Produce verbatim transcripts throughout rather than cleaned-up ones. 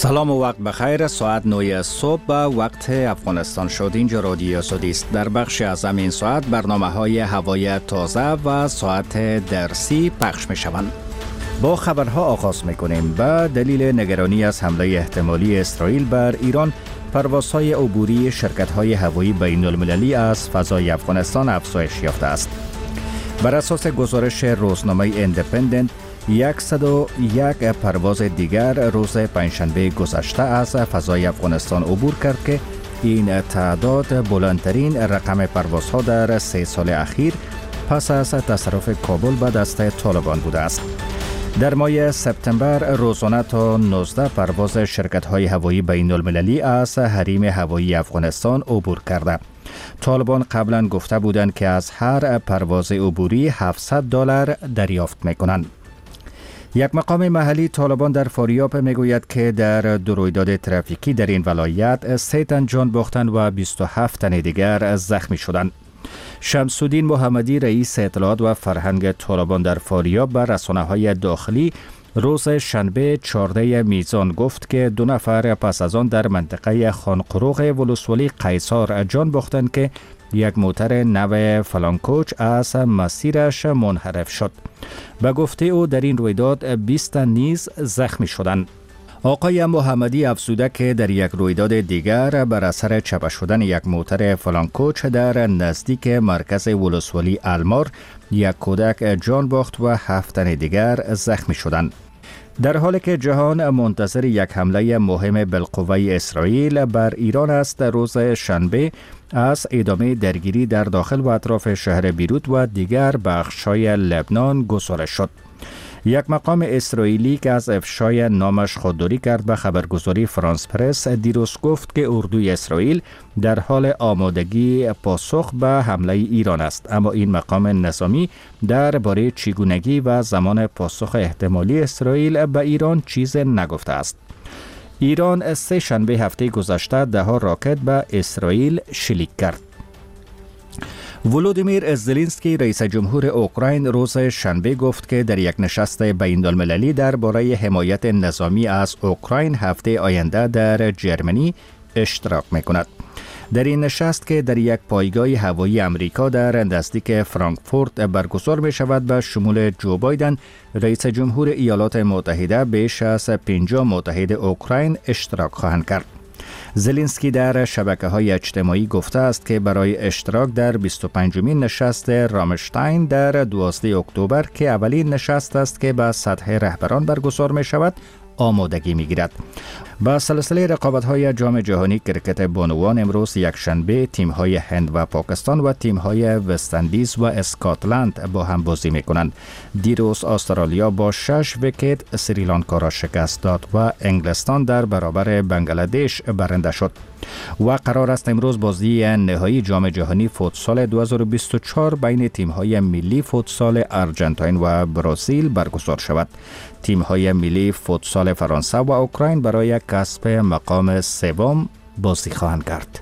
سلام و وقت بخیر. ساعت نه صبح به وقت افغانستان شد. اینجا رادیو سعودی است. در بخش از همین ساعت برنامه های هوای تازه و ساعت درسی پخش می شوند. با خبرها آغاز می کنیم. به دلیل نگرانی از حمله احتمالی اسرائیل بر ایران، پروازهای عبوری شرکت‌های هوایی بین المللی از فضای افغانستان افزایش یافته است. بر اساس گزارش روزنامه ایندیپندنت، صد و یک پرواز دیگر روز پنجشنبه گذشته از فضای افغانستان عبور کرد که این تعداد بلندترین رقم پروازها در سه سال اخیر پس از تصرف کابل به دست طالبان بوده است. در ماه سپتامبر روزانه تا نوزده پرواز شرکت‌های هوایی بین المللی از حریم هوایی افغانستان عبور کرده. طالبان قبلا گفته بودند که از هر پرواز عبوری هفتصد دلار دریافت می‌کنند. یک مقام محلی طالبان در فاریاب میگوید که در دو رویداد ترافیکی در این ولایت سه تن جان باختند و بیست و هفت تن دیگر زخمی شدند. شمس‌الدین محمدی رئیس اطلاعات و فرهنگ طالبان در فاریاب به رسانه‌های داخلی روز شنبه چهاردهم میزان گفت که دو نفر پس از آن در منطقه خانقروغ ولسوالی قیصار جان باختند که یک موتر نو فلانکوچ از مسیرش منحرف شد. به گفته او در این رویداد بیست نیز زخمی شدند. آقای محمدی افزوده که در یک رویداد دیگر بر اثر چپه شدن یک موتر فلانکوچ در نزدیک مرکز ولسوالی المار یک کودک جان باخت و هفت تن دیگر زخمی شدند. در حالی که جهان منتظر یک حمله مهم بالقوه اسرائیل بر ایران است، روز شنبه از ادامه درگیری در داخل و اطراف شهر بیروت و دیگر بخش‌های لبنان گزارش شد. یک مقام اسرائیلی که از افشای نامش خودداری کرد به خبرگزاری فرانس پرس دیروز گفت که اردوی اسرائیل در حال آمادگی پاسخ به حمله ایران است، اما این مقام نظامی درباره چگونگی و زمان پاسخ احتمالی اسرائیل به ایران چیز نگفته است. ایران سه شنبه هفته گذشته ده ها راکت به اسرائیل شلیک کرد. ولودیمیر زلنسکی رئیس جمهور اوکراین روز شنبه گفت که در یک نشست بین المللی درباره حمایت نظامی از اوکراین هفته آینده در جرمنی اشتراک می‌کند. در این نشست که در یک پایگاه هوایی امریکا در نزدیک فرانکفورت برگزار می شود به شمول جو بایدن رئیس جمهور ایالات متحده بیش از پنجاه متحد اوکراین اشتراک خواهند کرد. زلنسکی در شبکه‌های اجتماعی گفته است که برای اشتراک در بیست و پنجمین نشست رامشتاین در دوازدهم اکتبر که اولین نشست است که به سطح رهبران برگزار می شود آمادگی می گیرد. با سلسله رقابت‌های جام جهانی کرکت بانوان امروز یک شنبه تیم‌های هند و پاکستان و تیم‌های وست‌اندیز و اسکاتلند با هم بازی می‌کنند. دیروز استرالیا با شش ویکت سریلانکا را شکست داد و انگلستان در برابر بنگلادش برنده شد. و قرار است امروز بازی نهایی جام جهانی فوتسال دو هزار و بیست و چهار بین تیم‌های ملی فوتسال آرژانتین و برزیل برگزار شود. تیم‌های ملی فوتسال فرانسه و اوکراین برای کسب مقام سوم بازی خواهند کرد.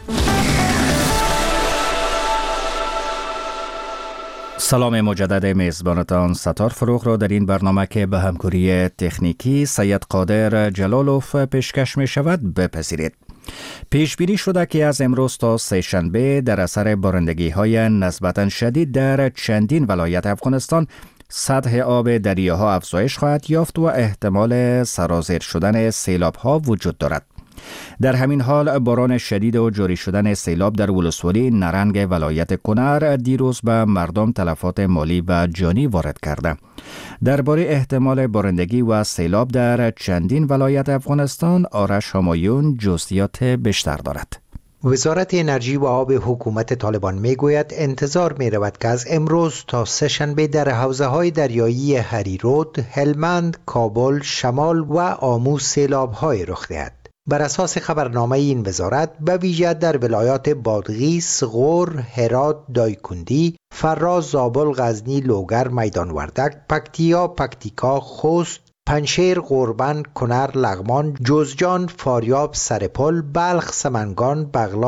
سلام مجدد میزبانتان ستار فروغ را در این برنامه که به همکاری تکنیکی سید قادر جلالوف پیشکش می شود بپذیرید. پیش بینی شده که از امروز تا سه شنبه در اثر بارندگی های نسبتاً شدید در چندین ولایت افغانستان سطح آب دریاها افزایش خواهد یافت و احتمال سرازیر شدن سیلاب ها وجود دارد. در همین حال باران شدید و جاری شدن سیلاب در ولسوالی نرنگ ولایت کنر دیروز به مردم تلفات مالی و جانی وارد کرده. درباره احتمال بارندگی و سیلاب در چندین ولایت افغانستان آرش همایون جزئیات بیشتر دارد. وزارت انرژی و آب حکومت طالبان میگوید انتظار می رود که از امروز تا سه شنبه در حوزه‌های دریایی هریرود، هلمند، کابل، شمال و آمو سیلاب‌های رخ دهد. بر اساس خبرنامه این وزارت به ویژه در ولایات بادغیس، غور، هرات، دایکندی، فراز، زابل، غزنی، لوگر، میدان وردک، پکتیا، پکتیکا، خوست، پنشیر، قربن، کنر، لغمان، جوزجان، فاریاب، سرپل، بلخ، سمنگان، بغلان،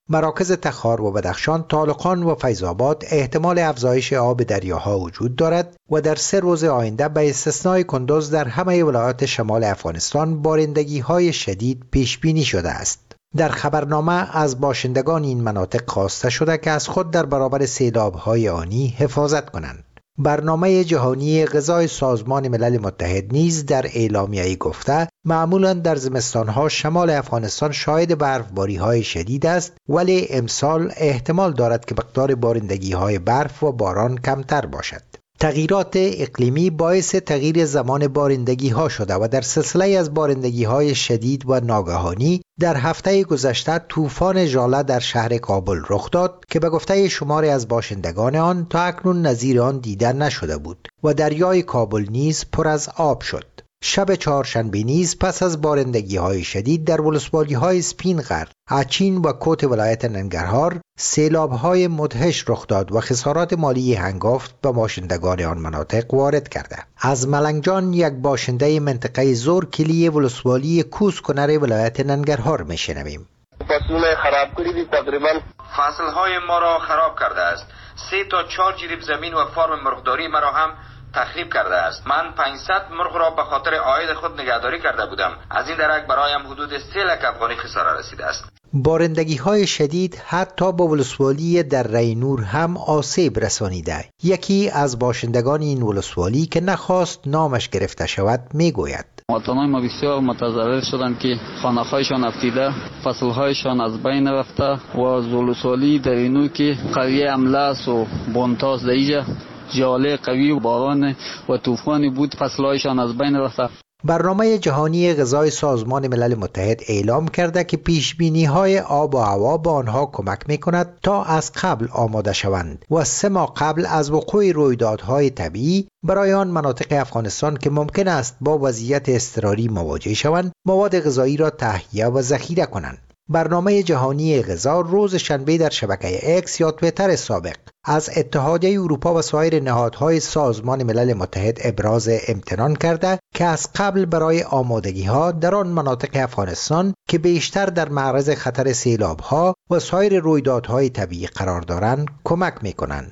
مراکز تخار و بدخشان، طالقان و فیض آباد احتمال افزایش آب دریاها وجود دارد و در سه روز آینده به استثنای کندوز در همه ولایات شمال افغانستان بارندگی‌های شدید پیش بینی شده است. در خبرنامه از باشندگان این مناطق خواسته شده که از خود در برابر سیلاب‌های آنی حفاظت کنند. برنامه جهانی غذای سازمان ملل متحد نیز در اعلامیه‌ای گفته معمولاً در زمستان‌ها شمال افغانستان شاهد برفباری‌های شدید است، ولی امسال احتمال دارد که مقدار بارندگی‌های برف و باران کمتر باشد. تغییرات اقلیمی باعث تغییر زمان بارندگی‌ها شده و در سلسله از بارندگی‌های شدید و ناگهانی در هفته گذشته طوفان ژاله در شهر کابل رخ داد که به گفته شماری از باشندگان آن تا اکنون نظیر آن دیده نشده بود و دریای کابل نیز پر از آب شد. شب چهارشنبه نیز پس از بارندگی‌های شدید در ولسوالی‌های سپینغر، اچین و کوت ولایت ننگرهار سیلاب‌های مدهش رخ داد و خسارات مالی هنگفت به باشندگان آن مناطق وارد کرده. از ملنگجان یک باشنده منطقه زور کلی ولسوالی کوس کنر ولایت ننگرهار میشنویم. فصلونه خراب کردی، تقریبا فصل‌های ما را خراب کرده است. سه تا چهار جریب زمین و فارم مرغداری مرا هم تخریب کرده است. من پانصد مرغ را به خاطر عاید خود نگهداری کرده بودم. از این درک برایم حدود سه لک افغانی خساره رسیده است. بارندگی های شدید حتی با ولسوالی در رینور هم آسیب رسانیده. یکی از باشندگان این ولسوالی که نخواست نامش گرفته شود میگوید: مواطنان ما بسیار متضرر شدند که خانه‌هایشان افتیده، فصل‌هایشان از بین رفته و از ولسوالی در اینو که قریه املاس و بونتاس دیجا جاله قوی و باران و طوفانی بود، فصل‌هایشان از بین رفته. برنامه جهانی غذای سازمان ملل متحد اعلام کرده که پیشبینی‌های آب و هوا به آنها کمک می‌کند تا از قبل آماده شوند و سه ماه قبل از وقوع رویدادهای طبیعی برای آن مناطق افغانستان که ممکن است با وضعیت اضطراری مواجه شوند، مواد غذایی را تهیه و ذخیره کنند. برنامه جهانی غذا روز شنبه در شبکه اکس یا توییتر سابق از اتحادیه اروپا و سایر نهادهای سازمان ملل متحد ابراز امتنان کرده که از قبل برای آمادگی‌ها در آن مناطق افغانستان که بیشتر در معرض خطر سیلاب‌ها و سایر رویدادهای طبیعی قرار دارند کمک می‌کنند.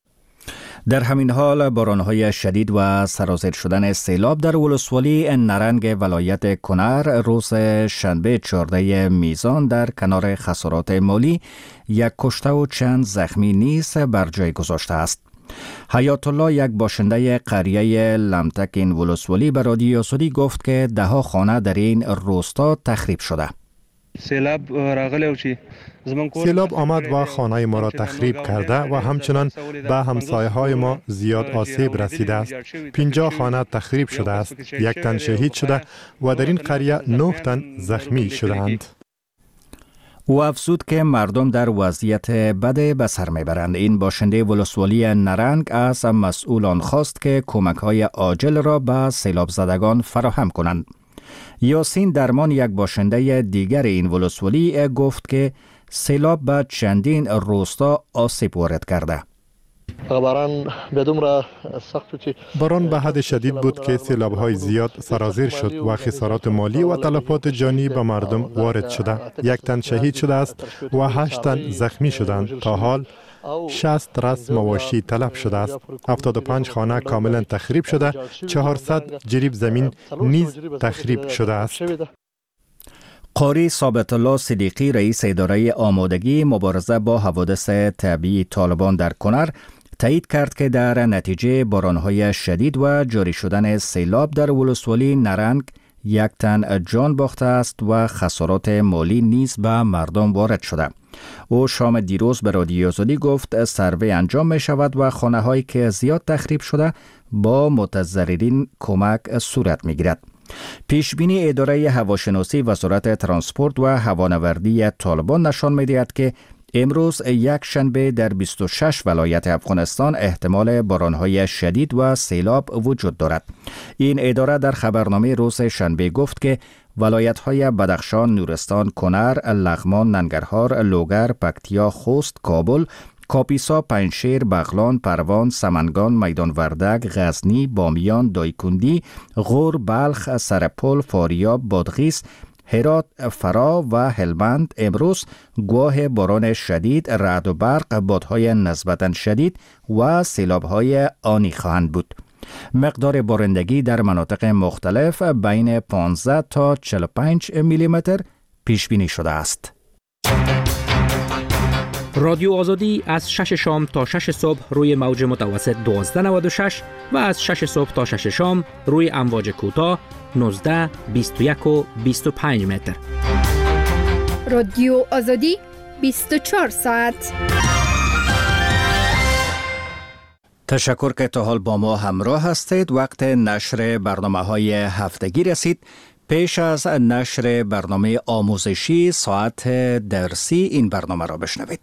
در همین حال باران‌های شدید و سرازیر شدن سیلاب در ولسوالی نرنگ ولایت کنر روز شنبه چهارده میزان در کنار خسارات مالی یک کشته و چند زخمی نیز بر جای گذاشته است. حیات الله، یک باشنده قریه لمتک این ولسوالی، به رادیو سودی گفت که ده ها خانه در این روستا تخریب شده. سیلاب راغلی و چی سیلاب آمد و خانه ما را تخریب کرده و همچنان به همسایه های ما زیاد آسیب رسیده است. پنجاه خانه تخریب شده است، یک تن شهید شده و در این قریه نه تن زخمی شدند. او افزود که مردم در وضعیت بد به سر میبرند. این باشنده ولسوالی نرنگ از مسئولان خواست که کمک‌های عاجل را به سیلاب زدگان فراهم کنند. یاسین درمان، یک باشنده دیگر این ولسوالی، گفت که سیلاب به چندین روستا آسیب وارد کرده. باران به حد شدید بود که سیلاب‌های زیاد سرازیر شد و خسارات مالی و تلفات جانی به مردم وارد شده. یک تن شهید شده است و هشت تن زخمی شدند. تا حال شصت رس مواشی تلف شده است. هفتاد و پنج خانه کاملا تخریب شده. چهارصد جریب زمین نیز تخریب شده است. قاری ثابت الله صدیقی، رئیس اداره آمادگی مبارزه با حوادث طبیعی طالبان در کنر، تایید کرد که در نتیجه باران‌های شدید و جاری شدن سیلاب در ولسوالی نرنگ یک تن جان باخته است و خسارات مالی نیز به مردم وارد شده. او شام دیروز به رادیو آزادی گفت سروی انجام می شود و خانه هایی که زیاد تخریب شده با متضررین کمک صورت می گیرد. پیشبینی اداره هواشناسی وزارت ترانسپورت و هوانوردی طالبان نشان می دهد که امروز یک شنبه در بیست و شش ولایت افغانستان احتمال باران‌های شدید و سیلاب وجود دارد. این اداره در خبرنامه روز شنبه گفت که ولایت‌های بدخشان، نورستان، کنر، لغمان، ننگرهار، لوگر، پکتیا، خوست، کابل، کاپیسا، پنجشیر، بغلان، پروان، سمنگان، میدان وردک، غزنی، بامیان، دایکندی، غور، بلخ، سرپل، فاریاب، بادغیس، هرات، فرا و هلمند امروز گواه باران شدید، رعد و برق، بادهای نسبتاً شدید و سیلاب‌های آنی خواهند بود. مقدار بارندگی در مناطق مختلف بین پانزده تا چهل و پنج میلیمتر پیش بینی شده است. رادیو آزادی از شش شام تا شش صبح روی موج متوسط دوازده نود و شش و از شش صبح تا شش شام روی امواج کوتاه نوزده، بیست و یک و بیست و پنج متر. رادیو آزادی بیست و چهار ساعت. تشکر که تا حال با ما همراه هستید. وقت نشر برنامه‌های هفتگی رسید. پیش از نشر برنامه آموزشی ساعت درسی این برنامه را بشنوید.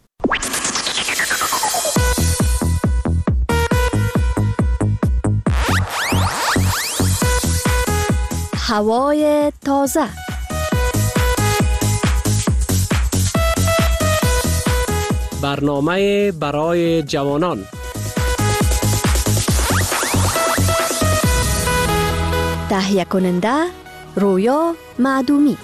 هوای تازه. برنامه برای جوانان. تهیه کننده رویا معدومی.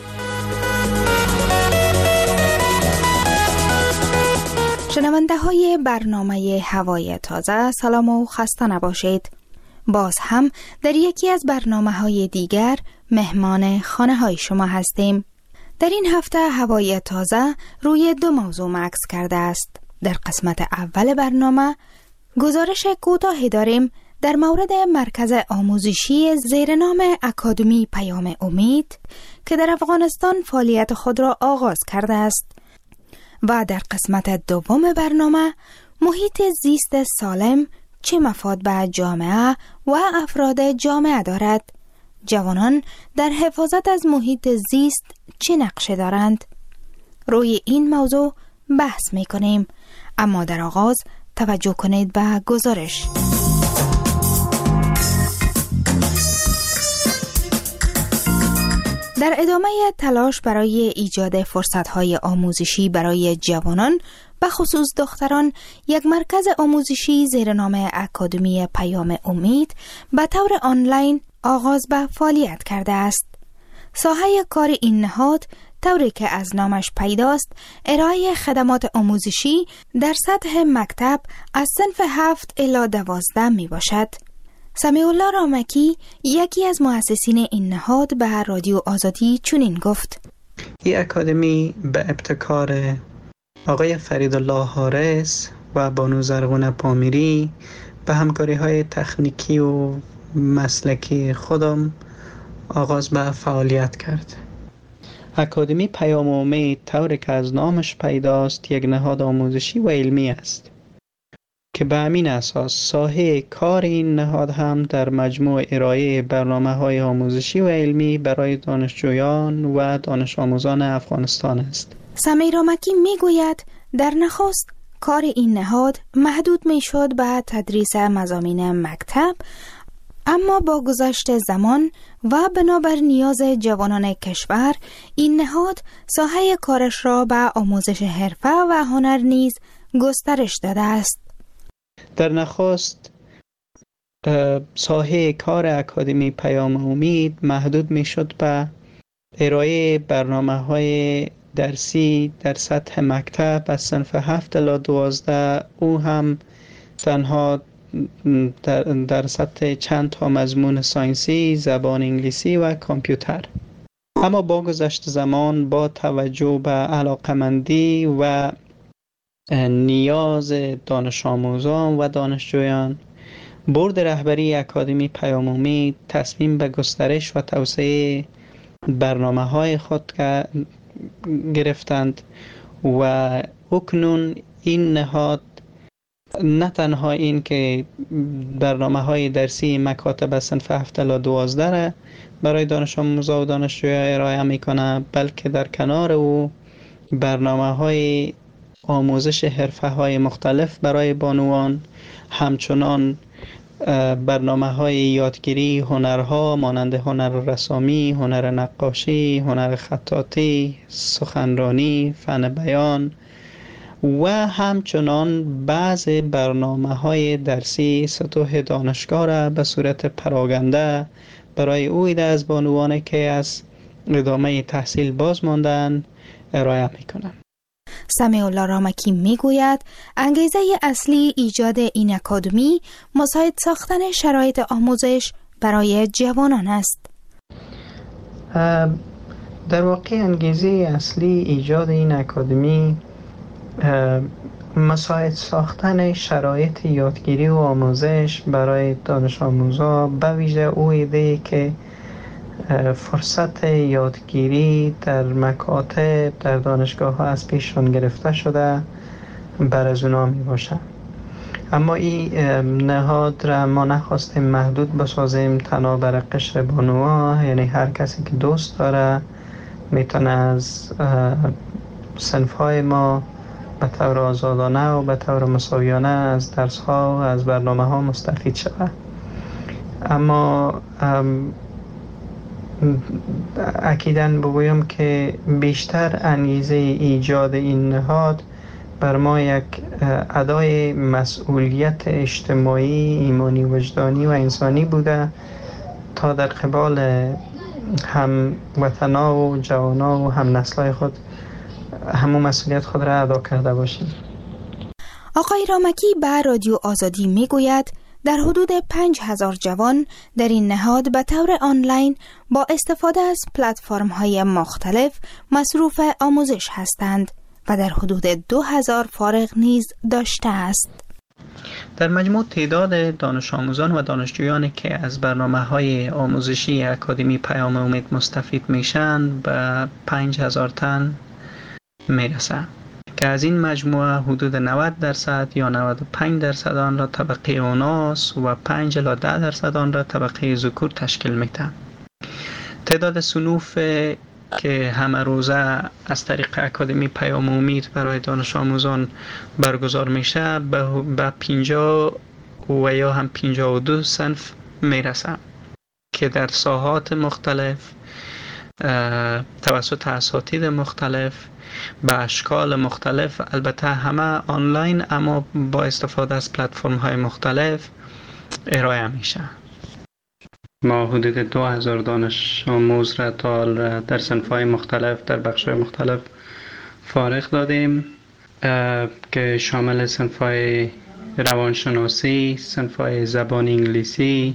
شنونده های برنامه هوای تازه، سلام و خسته نباشید. باز هم در یکی از برنامه های دیگر مهمان خانه های شما هستیم. در این هفته هوای تازه روی دو موضوع مکس کرده است. در قسمت اول برنامه گزارش کوتاهی داریم در مورد مرکز آموزشی زیر نام اکادمی پیام امید که در افغانستان فعالیت خود را آغاز کرده است. و در قسمت دوم برنامه محیط زیست سالم چه مفاد به جامعه و افراد جامعه دارد؟ جوانان در حفاظت از محیط زیست چه نقشه دارند؟ روی این موضوع بحث می کنیم، اما در آغاز توجه کنید به گزارش. در ادامه تلاش برای ایجاد فرصت‌های آموزشی برای جوانان به خصوص دختران، یک مرکز آموزشی زیر نام اکادمی پیام امید به طور آنلاین آغاز به فعالیت کرده است. ساحه کار این نهاد طوری که از نامش پیداست ارائه خدمات آموزشی در سطح مکتب از صنف هفت الی دوازده می باشد. سمیع الله رامکی یکی از مؤسسین این نهاد به رادیو آزادی چنین گفت: این اکادمی به ابتکار آقای فریدالله حارس و بانو زرغون پامیری به همکاری های تکنیکی و مسلکی خودم آغاز به فعالیت کرد. اکادمی پیام امید طوری که از نامش پیداست یک نهاد آموزشی و علمی است که به همین اساس ساحه کار این نهاد هم در مجموع ارائه برنامه‌های آموزشی و علمی برای دانشجویان و دانش آموزان افغانستان است. سمیع رامکی میگوید در نخست کار این نهاد محدود میشد به تدریس مضامین مکتب، اما با گذشت زمان و بنابر نیاز جوانان کشور این نهاد ساحه کارش را به آموزش حرفه و هنر نیز گسترش داده است. در نخست ساحه کار اکادمی پیام امید محدود می شد به ارائه برنامه‌های درسی در سطح مکتب از صنف هفت الی دوازده، او هم تنها در, در سطح چند تا مضمون ساینسی، زبان انگلیسی و کامپیوتر. اما با گذشت زمان با توجه به علاقمندی و نیاز دانش آموزان و دانشجویان، بورد رهبری اکادمی پیام امید تصمیم به گسترش و توسعه برنامه‌های خود گرفتند و اکنون این نهاد نه تنها این که برنامه‌های درسی مکاتب صنف هفت الی دوازده را برای دانش آموزان و دانشجویان ارائه می‌کند، بلکه در کنار او برنامه‌های آموزش حرفه‌های مختلف برای بانوان، همچنان برنامه‌های یادگیری هنرها مانند هنر رسامی، هنر نقاشی، هنر خطاطی، سخنرانی، فن بیان و همچنان بعض برنامه‌های درسی سطوح دانشگاه را به صورت پراگنده برای او ایده از بانوانی که از ادامه تحصیل باز ماندن ارائه میکنن. سمیع الله رامکی میگوید انگیزه اصلی ایجاد این اکادمی مساعد ساختن شرایط آموزش برای جوانان است. در واقع انگیزه اصلی ایجاد این اکادمی مساعد ساختن شرایط یادگیری و آموزش برای دانش آموزان، به ویژه او ایده که فرصت یادگیری در مکاتب در دانشگاه ها از پیششان گرفته شده بر از اونا می باشه. اما این نهاد را ما نخواستیم محدود بسازیم تنها بر قشر بانوها، یعنی هر کسی که دوست داره میتونه از صنفهای ما به طور آزادانه و به طور مساویانه از درس ها و از برنامه ها مستفید شود. اما اکیداً بگویم که بیشتر انگیزه ایجاد این نهاد بر ما یک ادای مسئولیت اجتماعی، ایمانی، وجدانی و انسانی بوده تا در قبال هم وطنا و جوانا و هم نسلای خود همون مسئولیت خود را ادا کرده باشیم. آقای رامکی به رادیو آزادی میگوید در حدود پنج هزار جوان در این نهاد به طور آنلاین با استفاده از پلتفرم‌های مختلف مصروف آموزش هستند و در حدود دو هزار فارغ نیز داشته است. در مجموع تعداد دانش آموزان و دانشجویانی که از برنامه‌های آموزشی اکادمی پیام امید مستفید میشن به پنج هزار تن میرسه که از این مجموعه حدود نود درصد یا نود و پنج درصد آن را طبقه اوناس و پنج الی ده درصد آن را طبقه ذکور تشکیل میدن. تعداد صنوف که همه روزه از طریق اکادمی پیام امید برای دانش آموزان برگزار میشه به پنجاه و یا هم پنجاه و دو صنف میرسه که در ساحات مختلف توسط اساتید مختلف به اشکال مختلف، البته همه آنلاین اما با استفاده از پلتفرم های مختلف ارائه میشه. ما حدود دو هزار دانش آموز را تا در صنف‌های مختلف در بخش‌های مختلف فارغ دادیم که شامل صنف‌های روانشناسی، صنف‌های زبان انگلیسی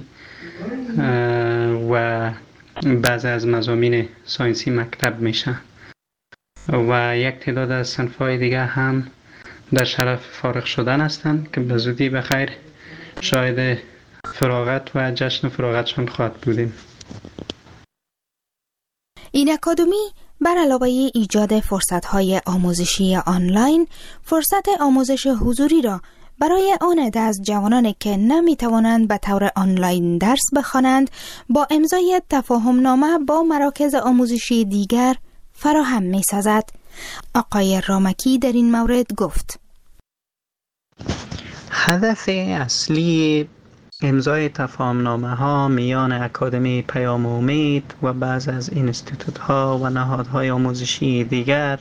و بعضی از مضامین ساینسی مکتب میشه و یک تعداد از صنف‌های دیگه هم در شرف فارغ شدن هستند که به زودی بخیر شاهد فراغت و جشن فراغتشان خواهد بودیم. این اکادمی بر علاوه ایجاد فرصت‌های آموزشی آنلاین، فرصت آموزش حضوری را برای آن عده از جوانانی که نمی‌توانند به طور آنلاین درس بخوانند با امضای تفاهم‌نامه با مراکز آموزشی دیگر فراهم می‌سازد. آقای رامکی در این مورد گفت: هدف اصلی امضای تفاهم‌نامه ها میان اکادمی پیام امید و بعض از اینستیتوت ها و نهادهای آموزشی دیگر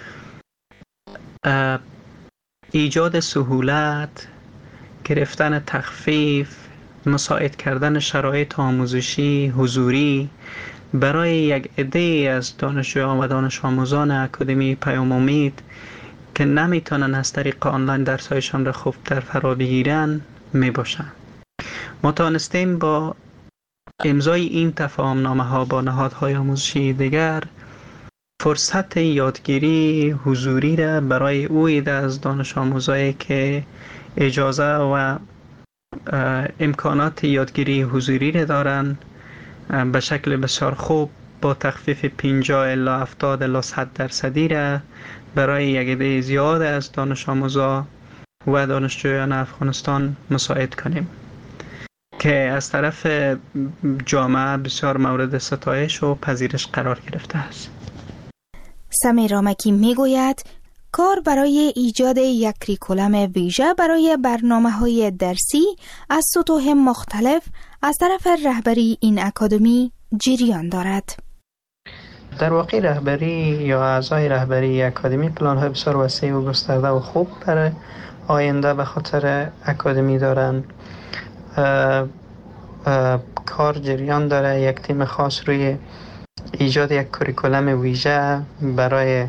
ایجاد سهولت، گرفتن تخفیف، مساعد کردن شرایط آموزشی حضوری برای یک عده از دانشجویان و دانش آموزان اکادمی پیام امید که نمیتونن از طریق آنلاین درسایشان را خوب در فرا بگیرن می باشن. ما توانستیم با امضای این تفاهم‌نامه ها با نهادهای آموزشی دیگر فرصت یادگیری حضوری را برای او عده از دانش آموزایی که اجازه و امکانات یادگیری حضوری را دارند به شکل بسیار خوب با تخفیف پنجاه الی هفتاد الی صد درصدی را برای یک عده زیاد از دانش آموزان و دانشجویان افغانستان مساعد کنیم که از طرف جامعه بسیار مورد ستایش و پذیرش قرار گرفته است. سمیع رامکی میگوید کار برای ایجاد یک کریکولم ویژه برای برنامه‌های درسی از سطوح مختلف از طرف رهبری این اکادمی جریان دارد. در واقع رهبری یا اعضای رهبری اکادمی پلان‌های بسیار وسیع و گسترده و خوب برای آینده به خاطر اکادمی دارند. کار جریان داره، یک تیم خاص روی ایجاد یک کوریکولم ویژه برای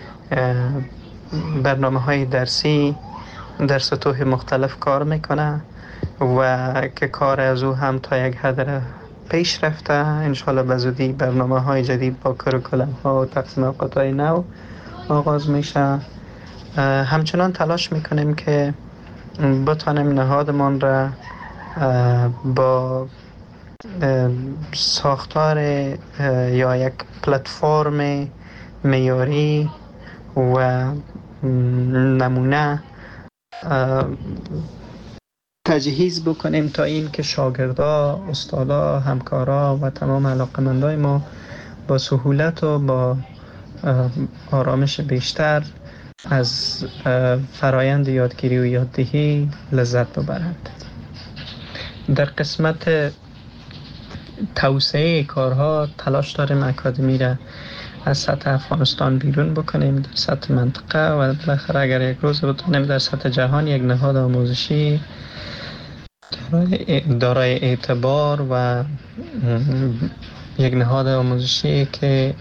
برنامه های درسی در سطوح مختلف کار میکنه و که کار از او هم تا یک حد پیش رفته. انشالله به زودی برنامه های جدید با کوریکولم ها و تقسیم اوقات های نو آغاز میشه. همچنان تلاش میکنیم که بتانیم نهادمان را با ساختار یا یک پلتفرم معیاری و نمونه تجهیز بکنیم تا این که شاگردا، استادا، همکارا و تمام علاقمندای ما با سهولت و با آرامش بیشتر از فرایند یادگیری و یاددهی لذت ببرند. در قسمت توسعه کارها تلاش داریم اکادمی را از سطح افغانستان بیرون بکنیم در سطح منطقه و بالاخره اگر یک روز بتونیم در سطح جهان یک نهاد آموزشی دارای اعتبار و یک نهاد آموزشی که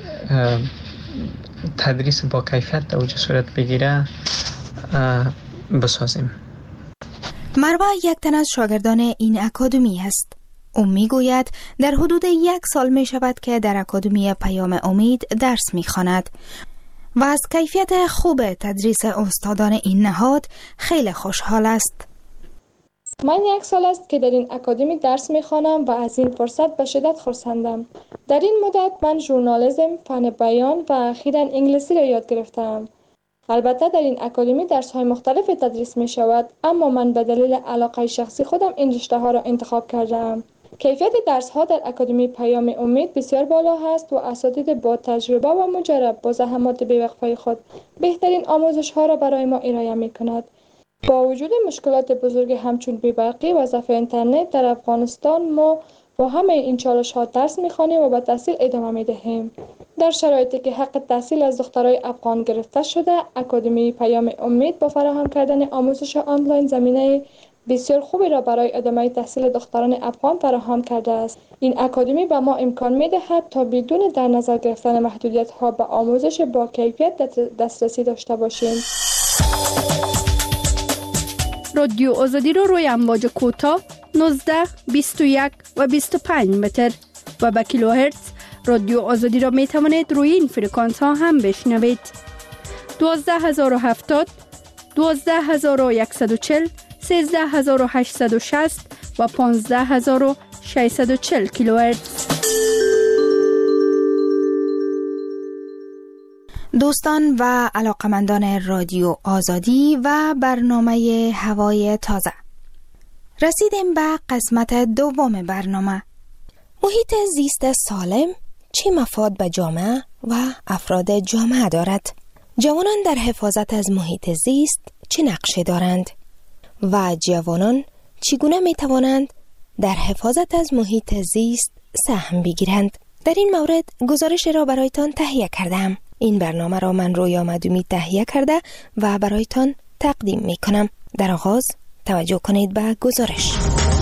تدریس با کیفیت در اوج صورت بگیره بسازیم. مروه یک تن از شاگردان این اکادمی است. او می گوید در حدود یک سال می شود که در اکادمی پیام امید درس می خواند و از کیفیت خوب تدریس استادان این نهاد خیلی خوشحال است. من یک سال است که در این اکادمی درس می خوانم و از این فرصت به شدت خرسندم. در این مدت من ژورنالیسم، فن بیان و اخیراً انگلیسی را یاد گرفتم. البته در این اکادمی درس های مختلف تدریس می شود، اما من به دلیل علاقه شخصی خودم این رشته ها را انتخاب کردم. کیفیت درس ها در اکادمی پیام امید بسیار بالا هست و اساتید با تجربه و مجرب با زحمات بی‌وقفه خود بهترین آموزش ها را برای ما ارائه می کند. با وجود مشکلات بزرگ همچون بی‌برقی و ضعف اینترنت در افغانستان، ما با همه این چالش ها درس می خوانیم و به تحصیل ادامه می دهیم. در شرایطی که حق تحصیل از دخترای افغان گرفته شده، اکادمی پیام امید با فراهم کردن آموزش آنلاین زمینه بسیار خوبی را برای ادامه تحصیل دختران افغان فراهم کرده است. این اکادمی به ما امکان می دهد تا بدون در نظر گرفتن محدودیت ها به آموزش با کیفیت دسترسی داشته باشیم. رادیو آزادی رو روی امواج کوتاه نوزده، بیست و یک و بیست و پنج متر و به کیلوهرتز رادیو آزادی را می توانید روی این فرکانس ها هم بشنوید. دوازده هزار و هفتاد، دوازده هزار و صد و چهل، سیزده هزار و هشتصد و شصت و پانزده هزار و ششصد و چهل کیلوهرتز. دوستان و علاقمندان رادیو آزادی و برنامه هوای تازه، رسیدیم به قسمت دوم برنامه. محیط زیست سالم چه مفاد به جامعه و افراد جامعه دارد؟ جوانان در حفاظت از محیط زیست چه نقشی دارند؟ و جوانان چگونه می توانند در حفاظت از محیط زیست سهم بگیرند؟ در این مورد گزارش را برایتان تهیه کردم. این برنامه را من رویا مدومی تهیه کرده و برایتان تقدیم می کنم. در آغاز توجه کنید به گزارش.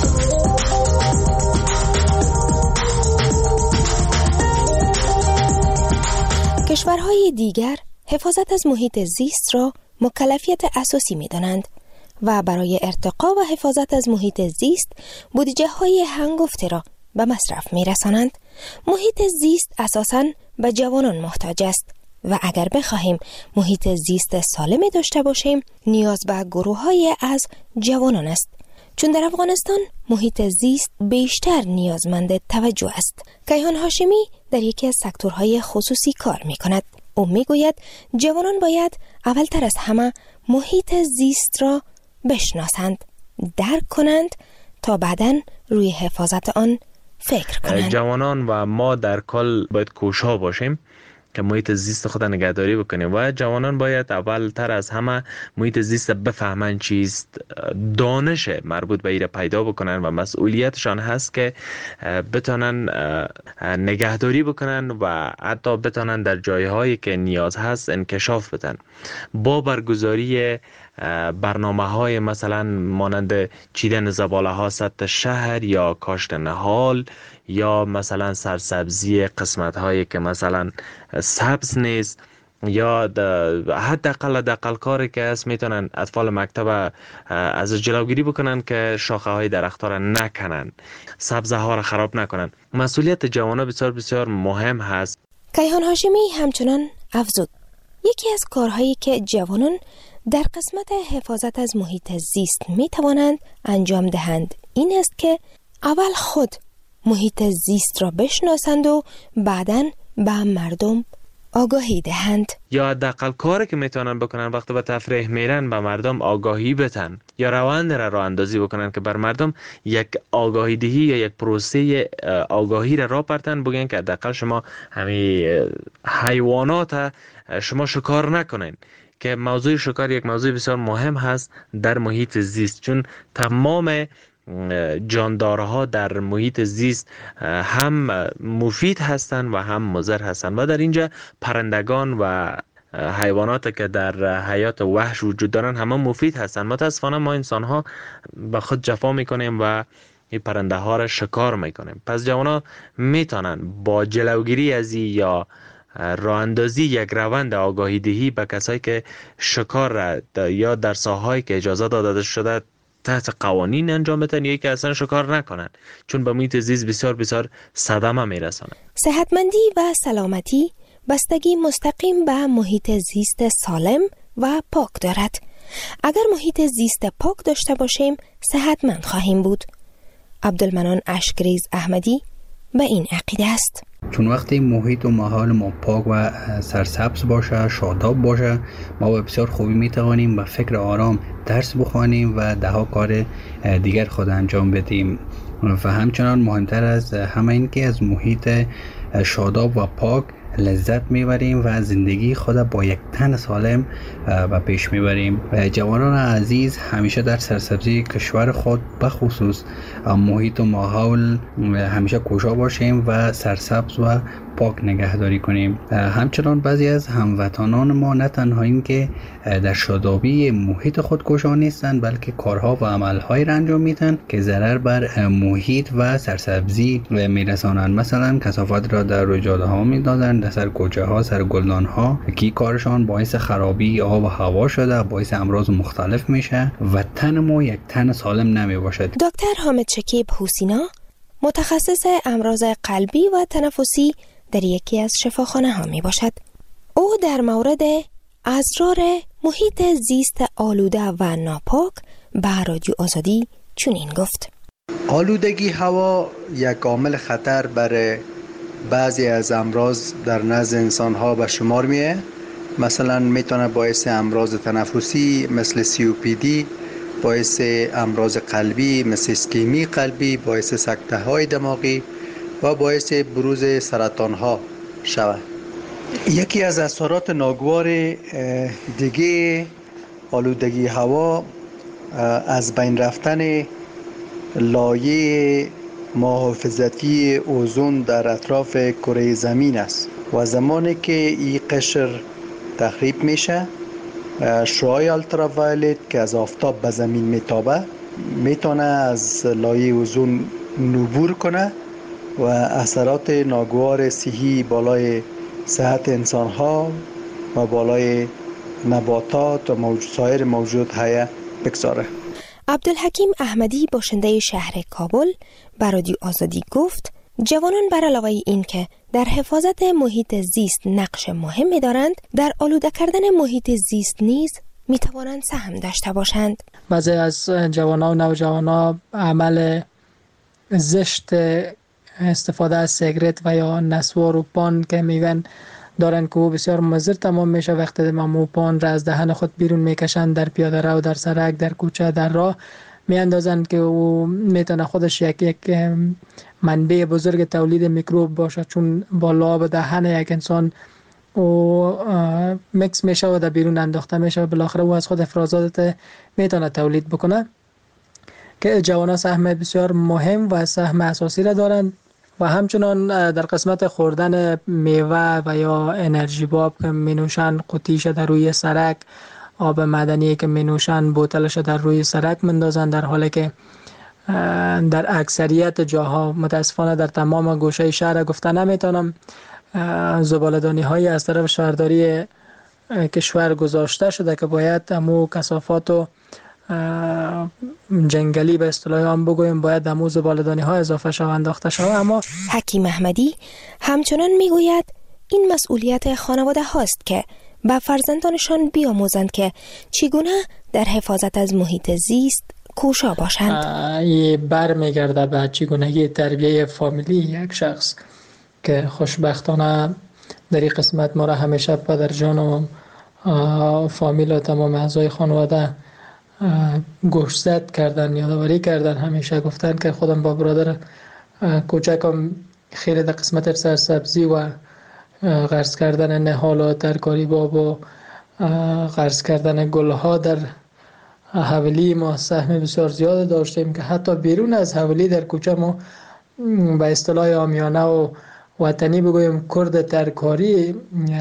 کشورهای دیگر حفاظت از محیط زیست را مکلفیت اساسی می دانند و برای ارتقا و حفاظت از محیط زیست بودجه های هنگفته را به مصرف می رسانند. محیط زیست اساساً به جوانان محتاج است و اگر بخواهیم محیط زیست سالمی داشته باشیم نیاز به گروه های از جوانان است، چون در افغانستان محیط زیست بیشتر نیازمند توجه است. کیهان هاشمی در یکی از سکتورهای خصوصی کار می کند. او می گوید جوانان باید اولتر از همه محیط زیست را بشناسند، درک کنند تا بعداً روی حفاظت آن فکر کنند. جوانان و ما در کل باید کوشا باشیم که محیط زیست خود نگهداری بکنیم و جوانان باید اولتر از همه محیط زیست بفهمن چیست، دانش مربوط به ایره پیدا بکنن و مسئولیتشان هست که بتونن نگهداری بکنن و حتی بتونن در جایهایی که نیاز هست انکشاف بدن. با برگزاری برنامه های مثلا مانند چیدن زباله ها سطح شهر یا کاشت نهال یا مثلا سرسبزی قسمت هایی که مثلا سبز نیست یا حداقل حداقل کاری که است میتونن اطفال مکتب از جلوگیری بکنن که شاخه های درخت ها را نکنن، سبزه ها را خراب نکنن. مسئولیت جوانان بسیار بسیار مهم هست. کیهان هاشمی همچنان افزود یکی از کارهایی که جوانان در قسمت حفاظت از محیط زیست می توانند انجام دهند این است که اول خود محیط زیست را بشناسند و بعداً به مردم آگاهی دهند. یا حداقل کاری که میتونن بکنن وقتی به تفریح میرن به مردم آگاهی بدن یا روند را راه اندازی بکنن که بر مردم یک آگاهی دهی یا یک پروسه آگاهی را راه برتن، بگن که حداقل شما همین حیوانات شما شکار نکنین، که موضوع شکار یک موضوع بسیار مهم هست در محیط زیست، چون تمام جاندارها در محیط زیست هم مفید هستند و هم مضر هستند و در اینجا پرندگان و حیوانات که در حیات وحش وجود دارن همه مفید هستند. متاسفانه ما انسان ها به خود جفا میکنیم و این پرنده ها را شکار میکنیم. پس جوانا میتونن با جلوگیری از یا راه اندازی یک روند آگاهی دهی به کسایی که شکار را یا در ساحه‌ای که اجازه داده شده تحت قوانین انجام بدن یا که اصلا شکار نکنن، چون به محیط زیست بسیار بسیار صدمه میرسانه. صحتمندی و سلامتی بستگی مستقیم به محیط زیست سالم و پاک دارد. اگر محیط زیست پاک داشته باشیم صحتمند خواهیم بود. عبدالمنان اشکریز احمدی به این عقیده است. چون وقتی محیط و ماحول ما پاک و سرسبز باشه، شاداب باشه، ما به بسیار خوبی میتوانیم با فکر آرام درس بخوانیم و ده ها کار دیگر خود انجام بدیم. و همچنان مهمتر از همه این که از محیط شاداب و پاک لذت میبریم و زندگی خود با یک تن سالم و پیش میبریم. جوانان عزیز همیشه در سرسبزی کشور خود بخصوص محیط و ماحول همیشه کوشا باشیم و سرسبز و پاک نگهداری کنیم. همچنان بعضی از هموطنان ما نه تنها این که در شادابی محیط خود کوشا نیستند بلکه کارها و عملهایی را انجام میدن که ضرر بر محیط و سرسبزی میرسانند. مثلا کثافات را در جاده ها میدادن، در سر کوچه ها، سر گلدان ها، که کارشان باعث خرابی آب و هوا شده، باعث امراض مختلف میشه و تن ما یک تن سالم نمی باشد. دکتر حامد شکیب حسینا متخصص امراض قلبی و تنفسی در یکی از شفاخانه ها می باشد. او در مورد اسرار محیط زیست آلوده و ناپاک به رادیو آزادی چنین گفت: آلودگی هوا یک عامل خطر برای بعضی از امراض در نزد انسان ها به شمار میه. مثلا میتونه باعث امراض تنفسی مثل سی او پی دی، باعث امراض قلبی مثل اسکیمی قلبی، باعث سکته های دماغی و باعث بروز سرطان ها شود. یکی از اثرات ناگوار دیگه آلودگی هوا از بین رفتن لایه محافظتی اوزون در اطراف کره زمین است و زمانی که این قشر تخریب میشه، شعاع التراوایلت که از آفتاب به زمین میتابه میتونه از لایه اوزون نبور کنه و اثرات ناگوار صحی بالای صحت انسان ها و بالای نباتات و موجود سایر موجود حیه بگذاره. عبدالحکیم احمدی باشنده شهر کابل به رادیو آزادی گفت جوانان بر علاوه این که در حفاظت محیط زیست نقش مهمی دارند، در آلوده کردن محیط زیست نیز می توانند سهم داشته باشند. بعضی از جوانان و نوجوانان عمل زشت استفاده از سیگرت و یا نسوار و پان که میگن دارن که بسیار مضر تمام میشه وقتی مو پان را از دهن خود بیرون میکشن، در پیاده رو، در سرک، در کوچه، در راه میاندازن که او میتونه خودش یک یک منبع بزرگ تولید میکروب باشه، چون با لعاب دهن یک انسان او مکس میشه و در بیرون انداخته میشه و بالاخره او از خود افرازات میتونه تولید بکنه. که جوانان سهم بسیار مهم و سهم اساسی را دارند و همچنان در قسمت خوردن میوه و یا انرژی باب که می نوشن قطیش در روی سرک آب معدنی که می نوشن بوتلش در روی سرک مندازن، در حالی که در اکثریت جاها متاسفانه در تمام گوشه شهر گفته نمیتونم زباله‌دانی هایی از طرف شهرداری کشور گذاشته شده که باید امو کثافات و جنگلی به اصطلاح هم بگویم باید امو زباله‌دانی ها اضافه شود انداخته شود. اما حکیم احمدی همچنان میگوید این مسئولیت خانواده هاست که به فرزندانشان بیاموزند که چگونه در حفاظت از محیط زیست کوشا باشند. این بر میگرده به چگونگی تربیه فامیلی یک شخص که خوشبختانه در این قسمت ما را همیشه پدر جان و فامیل و تمام اعضای خانواده گوشزد کردن، یادآوری کردن، همیشه گفتن که خودم با برادر کوچکم خیلی در قسمت سرسبزی و غرس کردن نهال و ترکاری باب و غرس کردن گلها در حولی ما سهم بسیار زیاد داشتیم که حتی بیرون از حولی در کوچه ما به اصطلاح عامیانه و وطنی بگویم کرد ترکاری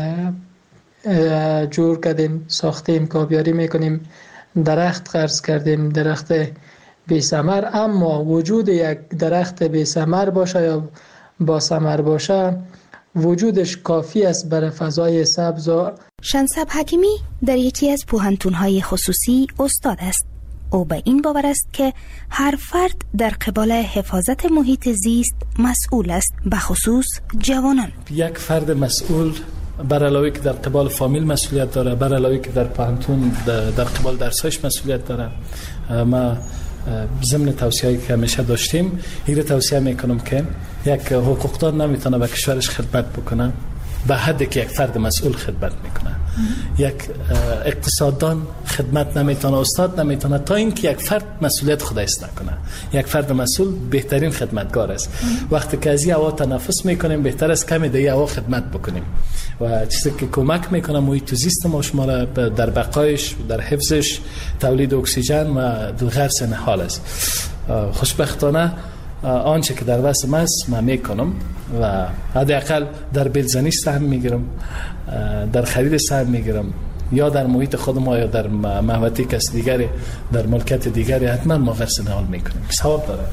جور کردیم، ساختیم، کابیاری میکنیم، درخت غرس کردیم، درخت بی ثمر. اما وجود یک درخت بی ثمر باشه یا با ثمر باشه وجودش کافی است برای فضای سبز. شنسب حکیمی در یکی از پوهنتون‌های خصوصی استاد است. او به این باور است که هر فرد در قبال حفاظت محیط زیست مسئول است، به خصوص جوانان. یک فرد مسئول بر علاوه که در قبال فامیل مسئولیت داره، بر علاوه که در پوهنتون در قبال درسایش مسئولیت داره. ما ضمن توصیه‌ای که همیشه داشتیم این رو توصیه میکنم که یک حقوقدار نمیتونه به کشورش خدمت بکنه به حدی که یک فرد مسئول خدمت میکنه. یک اقتصاددان خدمت نمیتونه، استاد نمیتونه تا اینکه یک فرد مسئولیت خودش نکنه. یک فرد مسئول بهترین خدمتگار است. وقتی که از این هوا تنفس میکنیم بهتر است کمی دیگه هوا خدمت بکنیم و چیزی که کمک میکنه محیط زیست ما شما را در بقایش، در حفظش، تولید اکسیژن و غرس نهال است. خوشبختانه آنچه که در وسط است من میکنم و حداقل در بیلزنی سهم میگیرم، در خرید سهم میگیرم، یا در محیط خودم یا در محوطه کس دیگری، در ملکیت دیگری حتما ما غرس نهال میکنیم. ثواب داره.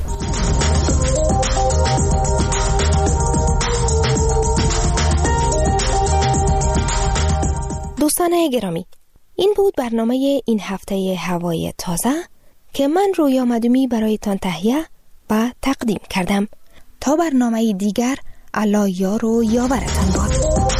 دوستان گرامی، این بود برنامه این هفته هوای تازه که من رویا مدومی برایتان تهیه و تقدیم کردم. تا برنامه دیگر، الله یار و یاورتان باد.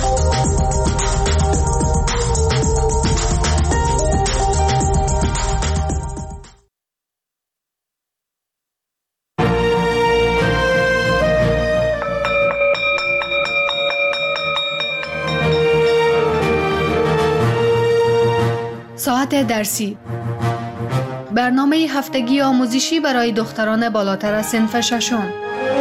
ساعت درسی، برنامه هفتگی آموزشی برای دختران بالاتر از صنف ششم.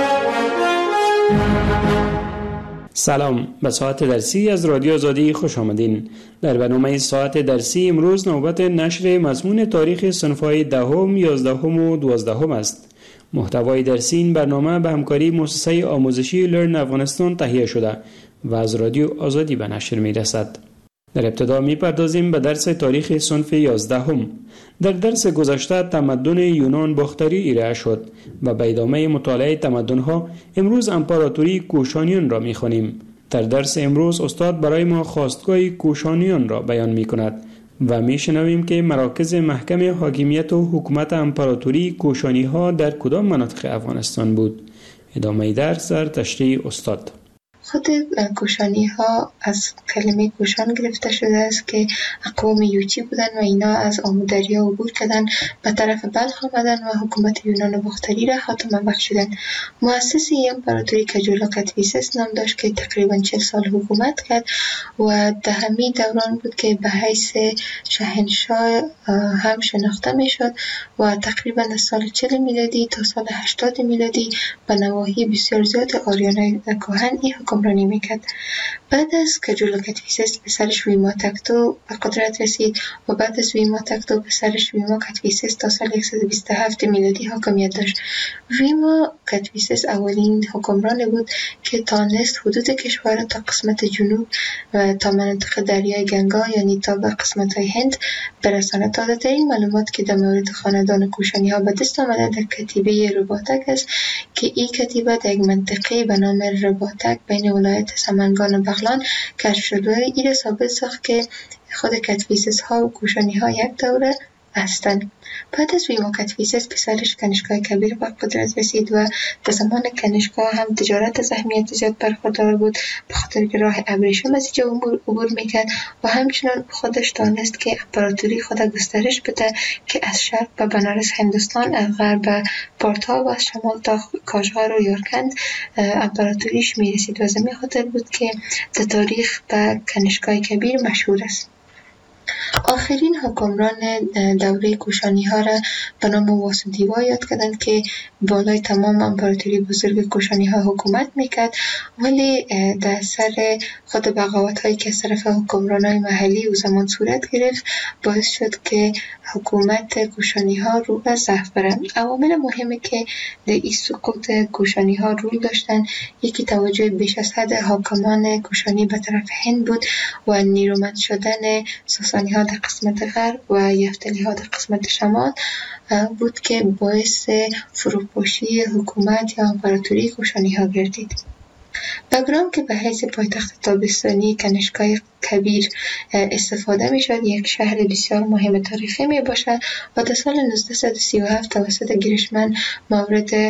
سلام، به ساعت درسی از رادیو آزادی خوش آمدین. در برنامه ساعت درسی امروز نوبت نشر مضمون تاریخ صنف‌های دهم، یازدهم و دوازدهم است. محتوای درسی این برنامه به همکاری مؤسسه آموزشی لرن افغانستان تهیه شده و از رادیو آزادی به نشر می رسد. در ابتدا می پردازیم به درس تاریخ صنف یازدهم. در درس گذشته تمدن یونان باختری ارائه شد و به ادامه مطالعه تمدن‌ها امروز امپراتوری کوشانیان را می خوانیم. در درس امروز استاد برای ما خواستگاه کوشانیان را بیان می کند و می شنویم که مراکز محکم حاکمیت و حکومت امپراتوری کوشانی ها در کدام مناطق افغانستان بود. ادامه درس در تشریح استاد. خود کوشانی ها از کلمه کوشان گرفته شده است که اقوام یوچی بودن و اینا از آمودریا عبور کردن به طرف بلخ آمدن و حکومت یونان باختری را خاتمه بخشیدن. مؤسس این امپراتوری کجولا قطویسس نام داشت که تقریبا چهل سال حکومت کرد و در همین دوران بود که به حیث شاهنشاه هم شناخته می شد و تقریبا از سال چهل میلادی تا سال هشتاد میلادی به نواحی بسیار زیاد آریانای کهن این حکومت حکمرانی میکرد. بعد از کجولو کتویسس پسرش ویما تکتو به قدرت رسید و بعد از ویما تکتو پسرش ویما کتویسس تا سال صد و بیست و هفت میلادی حاکمیت داشت. ویما کتویسس اولین حکمران بود که تانست حدود کشور تا قسمت جنوب و تا مناطق دریای گنگا یعنی تا به قسمت های هند برساند. تازه ترین معلومات که در مورد خاندان کوشانی ها به دست آمده در کتیبه رباطک است که این کتیبه در یک منطقه به نام رباطک بین ولایت سمنگان و بغلان کشف شد و این ثابت ساخت که خود کتویسس ها و کوشانی ها یک دوره هستند. بعد از ویما کتویسس پسرش کنیشکای کبیر به قدرت رسید و در زمان کنیشکا هم تجارت از اهمیت زیاد برخوردار بود به خاطر که راه ابریشم از اینجا عبور میکرد و همچنان خودش دانست که امپراتوری خود گسترش بده که از شرق به بنارس هندوستان، از غرب به پارتا و از شمال تا کاشغر و یارکند امپراتوریش میرسید و زمین خاطر بود که در تاریخ به کنیشکای کبیر مشهور است. آخرین حکمران دوره کوشانی ها را به نام واسودیوا یاد کردند که بالای تمام امپراتوری بزرگ کوشانی ها حکومت میکرد، ولی در سر خود بغاوت هایی که از طرف حکمران های محلی او زمان صورت گرفت باعث شد که حکومت کوشانی ها رو به ضعف برند. عوامل مهمی که در این سقوط کوشانی ها رول داشتن یکی توجه بیش از حد حاکمان کوشانی به طرف هند بود و نیرومند شدن ساسانی ها در قسمت غرب و یفتلی ها در قسمت شمال بود که باعث فروپاشی حکومت یا امپراتوری کوشانی ها گردید. بگرام که به حیث پایتخت تابستانی کنیشکای کبیر استفاده می شد یک شهر بسیار مهم تاریخی می باشد و در سال نوزده سی و هفت توسط گیرشمن مورد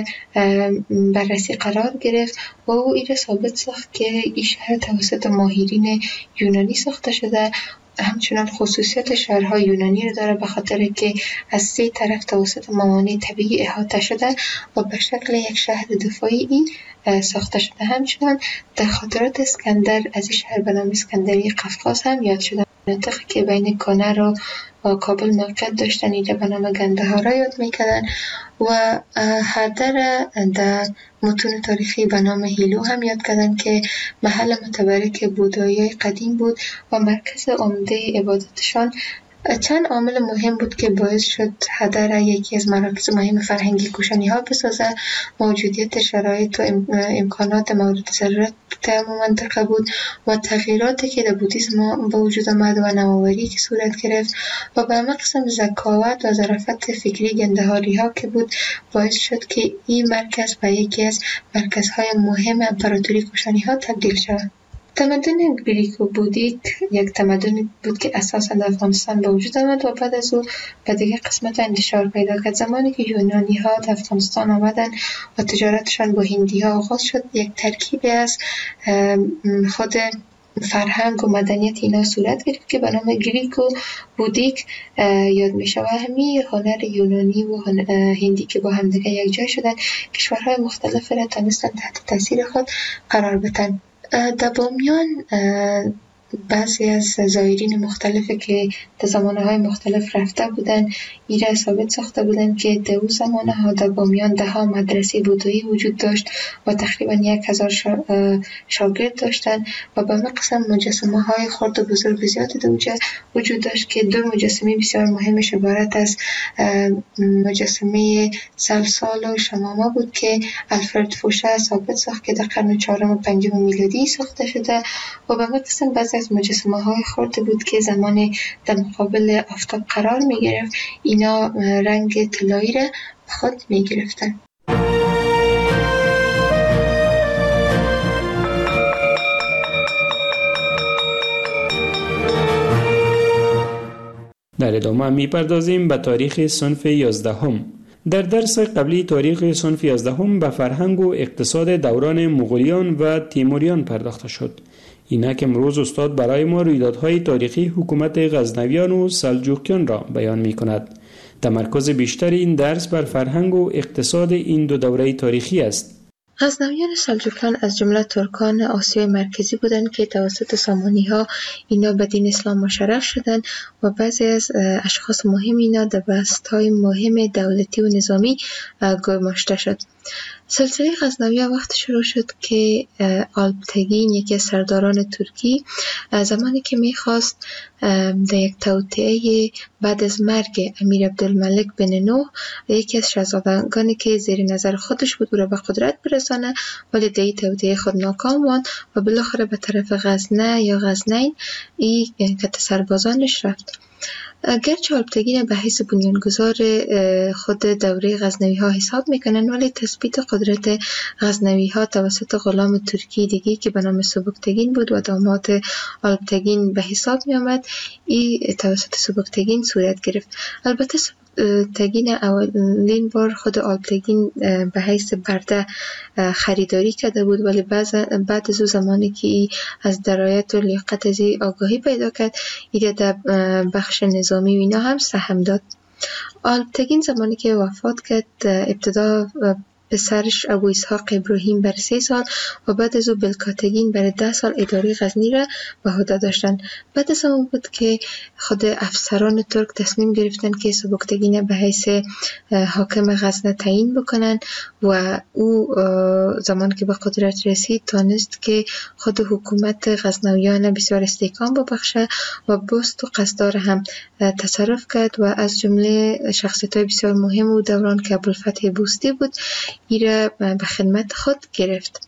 بررسی قرار گرفت و او این ثابت ساخت که این شهر توسط ماهرین یونانی ساخته شده. همچنان خصوصیت شهرهای یونانی رو داره به خاطر که از سه طرف توسط موانع طبیعی احاطه شده و به شکل یک شهر دفاعی ساخته شده. همچنان در خاطرات اسکندر از این شهر به نام اسکندری قفقاز هم یاد شده. مناطقی که بین کانر و کابل موقعیت داشتن اینجا به نام گندهارا یاد میکردن و هردر در متون تاریخی به نام هیلو هم یاد کردن که محل متبرک بودایی قدیم بود و مرکز عمده عبادتشان. چند عامل مهم بود که باعث شد هدر یکی از مراکز مهم فرهنگی کوشانی ها بسازه. موجودیت شرایط و امکانات مورد ضرورت تمام منطقه بود و تغییراتی که در بودیسم به وجود آمد و نوآوری که صورت گرفت و به همه قسم ذکاوت و ظرافت فکری گندهاری ها که بود باعث شد که این مرکز به یکی از مرکزهای مهم امپراتوری کوشانی ها تبدیل شد. تمدن گریک و بودیک یک تمدن بود که اساساً در افغانستان به وجود آمد و بعد از او به دیگر قسمت انتشار پیدا کرد. زمانی که یونانی ها در افغانستان آمدن و تجارتشان با هندی ها آغاز شد یک ترکیبی از خود فرهنگ و مدنیت اینا صورت گرفت که به نام گریک و بودیک یاد می شود. همین هنر یونانی و هندی که با هم دیگه یک جای شدن کشورهای مختلف را تونستن تحت تاثیر خود قرار بدن. در بامیان بعضی از زایرین مختلفی که در زمانهای مختلف رفته بودن ایره ثابت ساخته بودن که در اون زمانها در بامیان ده ها مدرسه بودایی وجود داشت و تقریبا یک هزار شاگرد داشتن و به مقصد مجسمه های خرد و بزرگ زیادی در اونجا وجود داشت که دو مجسمه بسیار مهمش عبارت از مجسمه سلسال و شمامه بود که الفرد فوشه ثابت ساخت که در قرن چهارم و پنجم میلادی ساخته شده و به مقصد بعضی از مجسمه های خرد بود که زمان در مقابل آفتاب قرار می گرفت اینا رنگ طلایی را خود می گرفتن. در ادامه می پردازیم به تاریخ صنف یازدهم. در درس قبلی تاریخ صنف یازدهم به فرهنگ و اقتصاد دوران مغولیان و تیموریان پرداخته شد. اینک امروز استاد برای ما رویدادهای تاریخی حکومت غزنویان و سلجوقیان را بیان می کند. تمرکز بیشتر این درس بر فرهنگ و اقتصاد این دو دوره تاریخی است. غزنویان سلجوقیان از جمله ترکان آسیای مرکزی بودند که توسط سامانی ها اینا به دین اسلام مشرف شدند و بعضی از اشخاص مهم اینا در بست های مهم دولتی و نظامی گماشته شد. سلسله غزنوی وقت شروع شد که آلپتگین یکی از سرداران ترکی زمانی که میخواست در یک توطئه بعد از مرگ امیر عبدالملک بن نوح یکی از شاهزادگانی که زیر نظر خودش بود او را به قدرت برسانه، ولی در این توطئه خود ناکام ماند و بالاخره به طرف غزنه یا غزنین این کت سربازانش رفت. گرچه آلپتگین به حیث بنیانگذار خود دوره غزنوی ها حساب میکنن، ولی تثبیت قدرت غزنوی ها توسط غلام ترکی دیگی که به نام سبکتگین بود و داماد آلپتگین به حساب می آمد، این توسط سبکتگین صورت گرفت. البته تگین اولین بار خود آلپتگین به حیث برده خریداری کرده بود، ولی بعد از او زمانی که از درایت و لیاقت از آگاهی پیدا کرد، ایده در بخش نظامی و اینا هم سهم داد. آلپتگین زمانی که وفات کرد ابتدا پسرش ابو اسحاق ابراهیم بر سه سال و بعد از او بلکاتگین بر ده سال اداره غزنی را به عهده داشتند. بعد از اون بود که خود افسران ترک تصمیم گرفتن که سبکتگین به حیث حاکم غزنه تعیین بکنن و او زمان که به قدرت رسید تانست که خود حکومت غزنویان بسیار استحکام ببخشه و بست و قصدار هم تصرف کرد و از جمله شخصیت‌های بسیار مهم و دوران که ابوالفتح بوستی بود ایره به خدمت خود گرفت.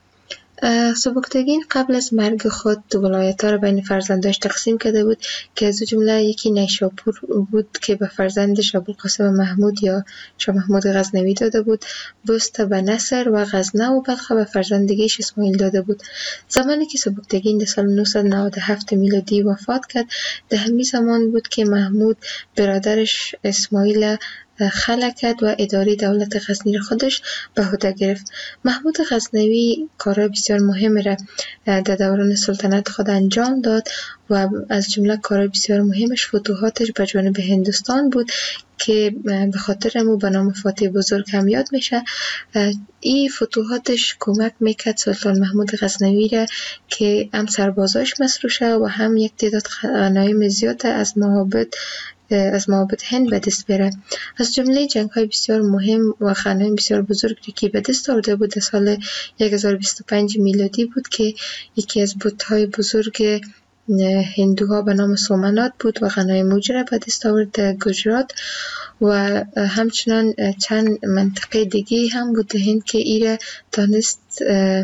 سبکتگین قبل از مرگ خود ولایت‌ها را بین فرزنداش تقسیم کرده بود که از جمله یکی نیشاپور بود که به فرزندش ابوالقاسم محمود یا شاه محمود غزنوی داده بود، بست به نصر و غزنه و بلخ به فرزندگیش اسماعیل داده بود. زمانی که سبکتگین در سال نهصد و نود و هفت میلادی وفات کرد، در همین زمان بود که محمود برادرش اسماعیل خلع کرد و اداره دولت غزنی را خودش به عهده گرفت. محمود غزنوی کارهای بسیار مهم را در دوران سلطنت خود انجام داد و از جمله کارهای بسیار مهمش فتوحاتش به جانب هندوستان بود که به خاطر امو به نام فاتح بزرگ هم یاد میشه. این فتوحاتش کمک میکرد سلطان محمود غزنوی را که هم سربازاش مصروف شه و هم یک تعداد غنایم زیاد از معابد از معابد هند به دست بره. از جمله جنگ های بسیار مهم و غنایم بسیار بزرگی که به دست آورده بود در سال هزار و بیست و پنج میلادی بود که یکی از بت‌های بزرگ هندوها به نام سومنات بود و غنایم موجه را به دست آورد در گجرات و همچنان چند منطقه دیگه هم بود در هند که ایره دانست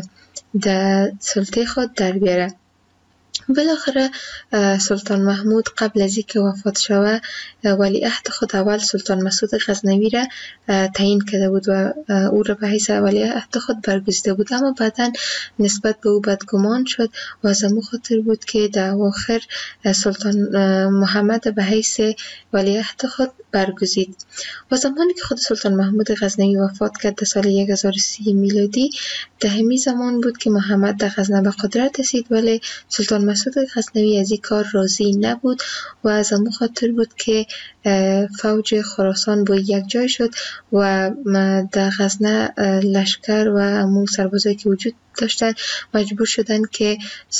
در سلطه خود در بیاره. بالاخره سلطان محمود قبل از اینکه وفات شود ولیعهد خود اول سلطان مسعود غزنوی را تعیین کرده بود و او را به حیث ولیعهد خود برگزیده بود، اما بعدا نسبت به او بدگمان شد و از همون خاطر بود که در اواخر سلطان محمد به حیث ولیعهد خود برگزید. و زمانی که خود سلطان محمود غزنوی وفات کرد در سال هزار و سی میلادی، در همین زمان بود که محمد در غزنه به قدرت رسید، ولی سلطان مسعود غزنوی از این کار راضی نبود و از همون خاطر بود که فوج خراسان با یک جای شد و در غزنه لشکر و همون سربازایی که وجود داشتن مجبور شدن که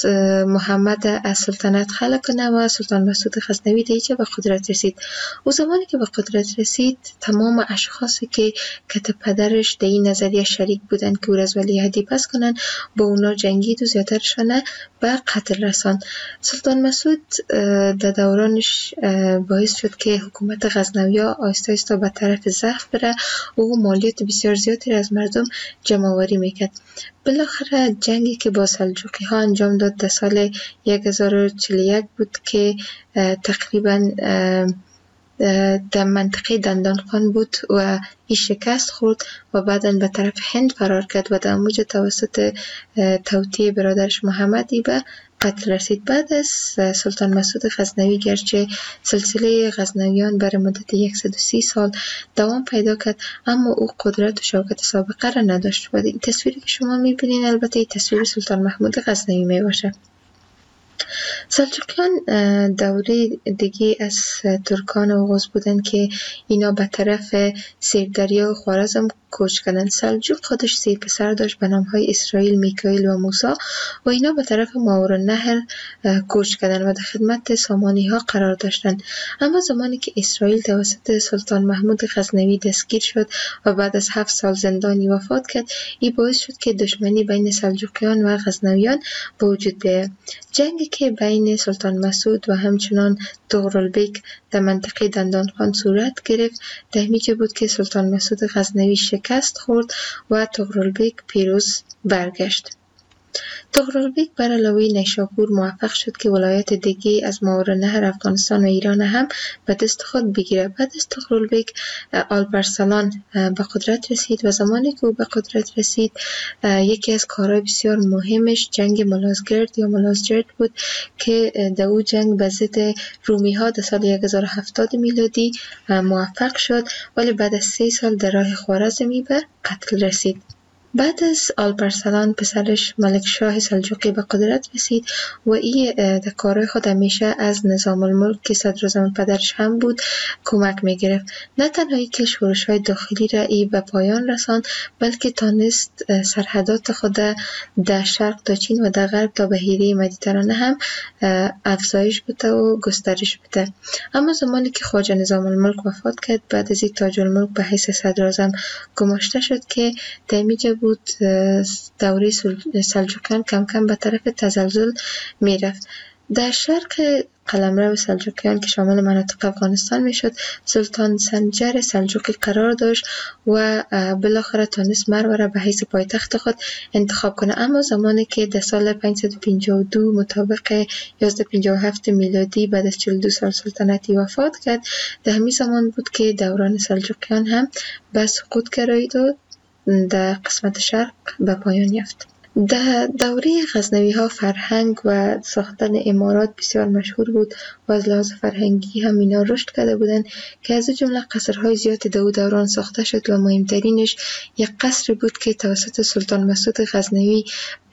محمد از سلطنت خلع کنه و سلطان مسعود غزنوی دیگه به قدرت رسید. او زمانی که به قدرت رسید تمام اشخاصی که کت پدرش در این نظریه شریک بودن که او را از ولیعهدی پس کنن با اونا جنگید و زیادترشانه به قتل رساند. سلطان مسعود در دورانش باعث شد که حکومت غزنوی‌ها آهسته آهسته به طرف ضعف بره و او مالیات بسیار زیادی از مردم جمع آوری میکرد. بالاخره جنگی که با سلجوقی ها انجام داد در سال هزار و چهل و یک بود که تقریبا در منطقه دندانخان بود و این شکست خورد و بعداً به طرف هند فرار کرد و در موج توسط توطئه برادرش محمدی به قتل رسید. بعد از سلطان مسعود غزنوی گرچه سلسله غزنویان بر مدت صد و سی سال دوام پیدا کرد، اما او قدرت و شوکت سابقه را نداشت و این تصویری که شما میبینین البته این تصویر سلطان محمود غزنوی میباشه. سلجوقیان دوره دیگه از ترکان اوغوز بودن که اینا به طرف سیردریا و خوارزم کوچ کردند. سلجوق خودش سه پسر داشت به نام های اسرائیل، میکائیل و موسی و اینا به طرف ماورالنهر کوچ کردند و در خدمت سامانی ها قرار داشتند. اما زمانی که اسرائیل توسط سلطان محمود غزنوی دستگیر شد و بعد از هفت سال زندانی وفات کرد، این باعث شد که دشمنی بین سلجوقیان و غزنویان به وجود بیاید. جنگی که بین سلطان مسعود و همچنان طغرالبیک در منطقه دندانخان صورت گرفت، در همینجا بود که سلطان مسعود غزنوی شکست خورد و طغرالبیک پیروز برگشت. طغرالبیک بر علاوه نیشاپور موفق شد که ولایت دیگه از ماورالنهر افغانستان و ایران هم به دست خود بگیره. بعد از طغرالبیک آلپرسلان به قدرت رسید و زمانی که او به قدرت رسید یکی از کارهای بسیار مهمش جنگ ملازگرد یا ملازجرد بود که در او جنگ به ضد رومی ها در سال هزار و هفتاد میلادی موفق شد، ولی بعد از سه سال در راه خوارزمی به قتل رسید. بعد از آلپرسلان پسرش ملک شاه سلجوقی به قدرت رسید و این در کارهای خود همیشه از نظام الملک که صدراعظم پدرش هم بود کمک میگرفت. نه تنها که شورش های داخلی را ای به پایان رساند، بلکه تانست سرحدات خود در شرق تا چین و در غرب تا بحیره مدیترانه هم افزایش بده و گسترش بده. اما زمانی که خواجه نظام الملک وفات کرد، بعد از این تاج الملک به حیث صدراعظم گماشته شد که دمیجه بود دوره سلجوقیان کم کم به طرف تزلزل می رفت. در شرق قلمرو سلجوقیان که شامل مناطق افغانستان می شد، سلطان سنجر سلجوقی قرار داشت و بالاخره تانست مرو را به حیث پایتخت خود انتخاب کنه. اما زمانی که در سال پانصد و پنجاه و دو مطابق یازده پنجاه و هفت میلادی بعد از چهل و دو سال سلطنتی وفات کرد، در همین زمان بود که دوران سلجوقیان هم به سقوط گرایید و در قسمت شرق به پایان یافت. در دوره غزنوی ها فرهنگ و ساختن امارات بسیار مشهور بود و از لحاظ فرهنگی هم اینا رشد کرده بودند که از جمله قصرهای زیاد در دوران ساخته شد و مهمترینش یک قصر بود که توسط سلطان مسعود غزنوی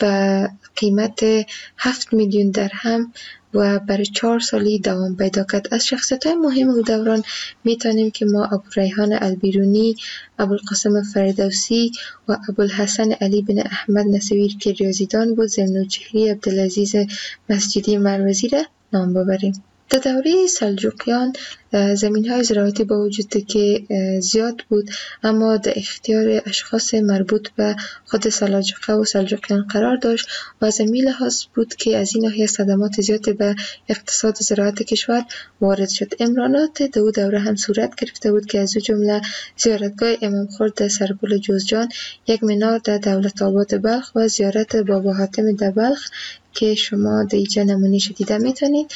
به قیمت هفت میلیون درهم و برای چهار سالی دوام پیدا کرد. از شخصیت‌های مهم او دوران میتونیم که ما ابوریحان البیرونی، ابوالقاسم فردوسی و ابوالحسن علی بن احمد نصویر که ریاضیدان بود، ضمنوچهری عبدالعزیز مسجدی مروزی را نام ببریم. در دوره سلجوقیان زمین‌های زراعتی با وجود که زیاد بود، اما در اختیار اشخاص مربوط به خود سلاجقه و سلجوقیان قرار داشت و از این لحاظ بود که از این ناحیه صدمات زیاد به اقتصاد و زراعت کشور وارد شد. امرانات در او دوره هم صورت گرفته بود که از او جمله زیارتگاه امام خورد در سرپل جوزجان، یک منار در دولت آباد بلخ و زیارت بابا حاتم در بلخ که شما در اینجا نمونه‌اش دیده میتونید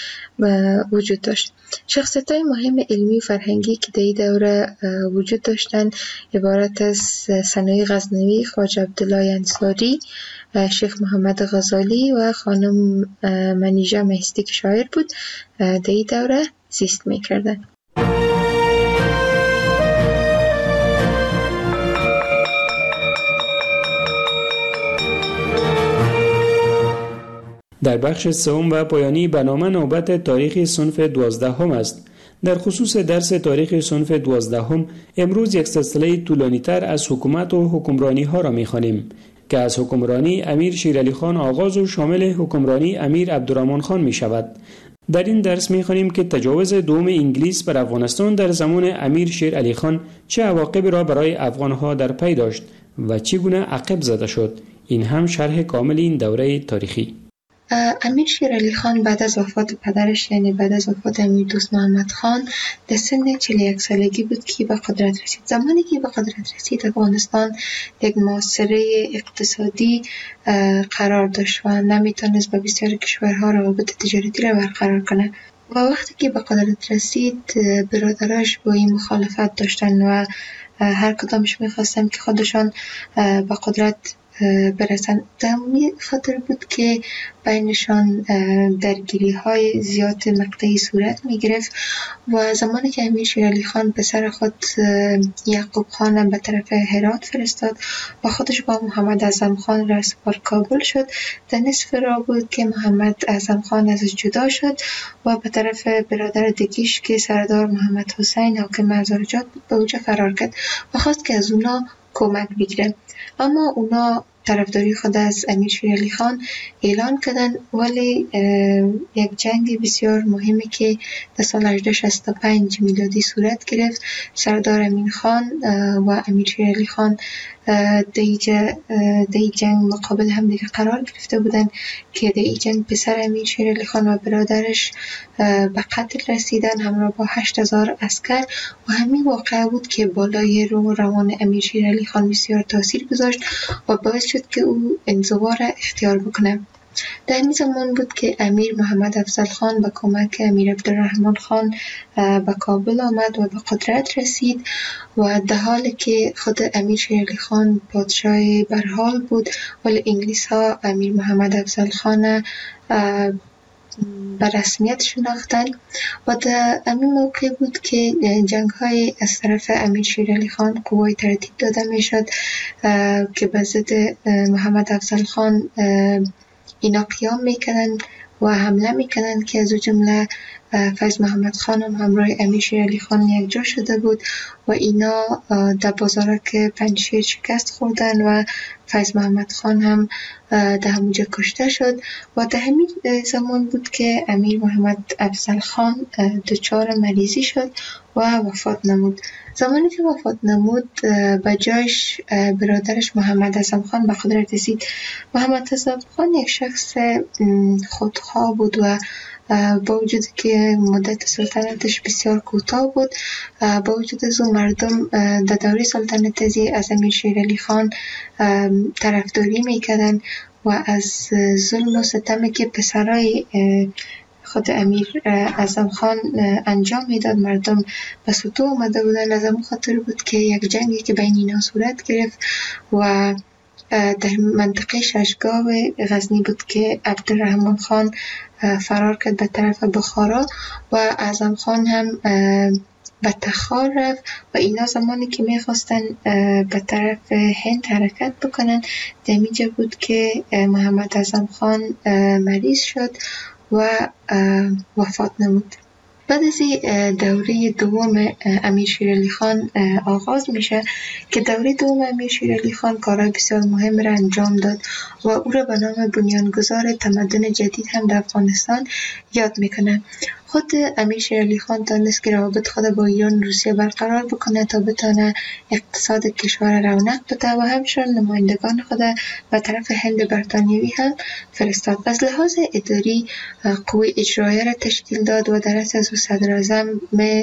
وجود داشت. شخصیت‌های مهم علمی و فرهنگی که در این دوره وجود داشتن عبارت از ثنایی غزنوی، خواجه عبدالله انصاری، شیخ محمد غزالی و خانم منیژه مهستی که شاعر بود در این دوره زیست میکردن. در بخش سوم و پایانی برنامه نوبت تاریخ صنف دوازدهم است. در خصوص درس تاریخ صنف دوازدهم امروز یک سلسله طولانی‌تر از حکومت و حکمرانی ها را می‌خوانیم که از حکمرانی امیر شیرعلی خان آغاز و شامل حکمرانی امیر عبدالرحمن خان می شود. در این درس می‌خوانیم که تجاوز دوم انگلیس بر افغانستان در زمان امیر شیرعلی خان چه عواقبی را برای افغان‌ها در پی داشت و چگونه عقب زده شد. این هم شرح کامل این دوره تاریخی. امیر شیرعلی خان بعد از وفات پدرش، یعنی بعد از وفات امیر دوست محمد خان، در سن چهل و یک سالگی بود که به قدرت رسید. زمانی که به قدرت رسید افغانستان یک معاصره اقتصادی قرار داشت و نمیتونست با بسیار کشورها روابط تجارتی را برقرار کنه و وقتی که به قدرت رسید برادراش با این مخالفت داشتن و هر کدامش میخواستن که خودشان به قدرت برسن. دمی خاطر بود که بینشان درگیری های زیاد مقطعی صورت می گرفت و زمانی که امیر شیرعلی خان پسر خود یعقوب خان به طرف هرات فرستاد و خودش با محمد اعظم خان را سپار کابل شد، در نصف راه بود که محمد اعظم خان ازش جدا شد و به طرف برادر دیگیش که سردار محمد حسین حاکم مزارجات بود به اوجه فرار کرد و خواست که از اونا کمک بگیره. اما اونا طرفداری خود از امیر شیر علی خان اعلان کردن، ولی یک جنگ بسیار مهمی که در سال هزار و هشتصد و شصت و پنج میلادی صورت گرفت، سردار امین خان و امیر شیر علی خان در این جنگ مقابل هم دیگه قرار گرفته بودن که در این جنگ پسر امیر شیر علی خان و برادرش به قتل رسیدن همراه با هشت هزار عسکر و همین واقعه بود که بالای رو روان امیر شیر علی خان بسیار تاثیر گذاشت و باعث شد که او انزوا را اختیار بکنه. در این زمان بود که امیر محمد افضل خان با کمک امیر عبدالرحمن خان به کابل آمد و به قدرت رسید و در حالی که خود امیر شیر علی خان پادشاه برحال بود، ولی انگلیس ها امیر محمد افضل خان به رسمیت شناختن و در همین موقع بود که جنگ های از طرف امیر شیر علی خان قوای ترتیب داده می شد که به ضد محمد افضل خان اینا قیام میکنن و حمله میکنن که از او جمله فیض محمد خان هم همراه امیر شیر علی خان یک جا شده بود و اینا در بازارک پنجشیر شکست خوردن و فیض محمد خان هم در همونجا کشته شد و در همین زمان بود که امیر محمد افضل خان دچار مریضی شد و وفات نمود. زمانی که وفات نمود به جایش برادرش محمد اعظم خان به قدرت رسید. محمد اعظم خان یک شخص خودخواه بود و با وجود که مدت سلطنتش بسیار کوتاه بود، با وجود از اون مردم در دوره سلطنت از امیر شیر علی خان طرفداری میکردن و از ظلم و ستمی که پسرای خود امیر اعظم خان انجام میداد مردم به سطوح آمده بودن. از همون خاطر بود که یک جنگی که بین اینا صورت گرفت و در منطقه ششگاه غزنی بود که عبدالرحمن خان فرار کرد به طرف بخارا و اعظم خان هم به تخار رفت و اینا زمانی که میخواستن به طرف هند حرکت بکنن در اینجا بود که محمد اعظم خان مریض شد و وفات نمود. بعد از دوره دوم امیر شیر علی خان آغاز میشه که دوره دوم امیر شیر علی خان کارهای بسیار مهم را انجام داد و او را به نام بنیانگذار تمدن جدید هم در افغانستان یاد میکنه. خود امیر شیر علی خان دانست که روابط خود با ایران و روسیه برقرار بکنه تا بتونه اقتصاد کشور رونق بده و همچنین نمایندگان خود به طرف هند برطانیوی هم فرستاد. از لحاظ اداری قوه اجرایه را تشکیل داد و در رأس از صدر اعظم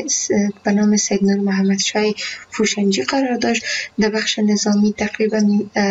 به نام سید نور محمد شاه فروشنجی قرار داشت. در بخش نظامی تقریبا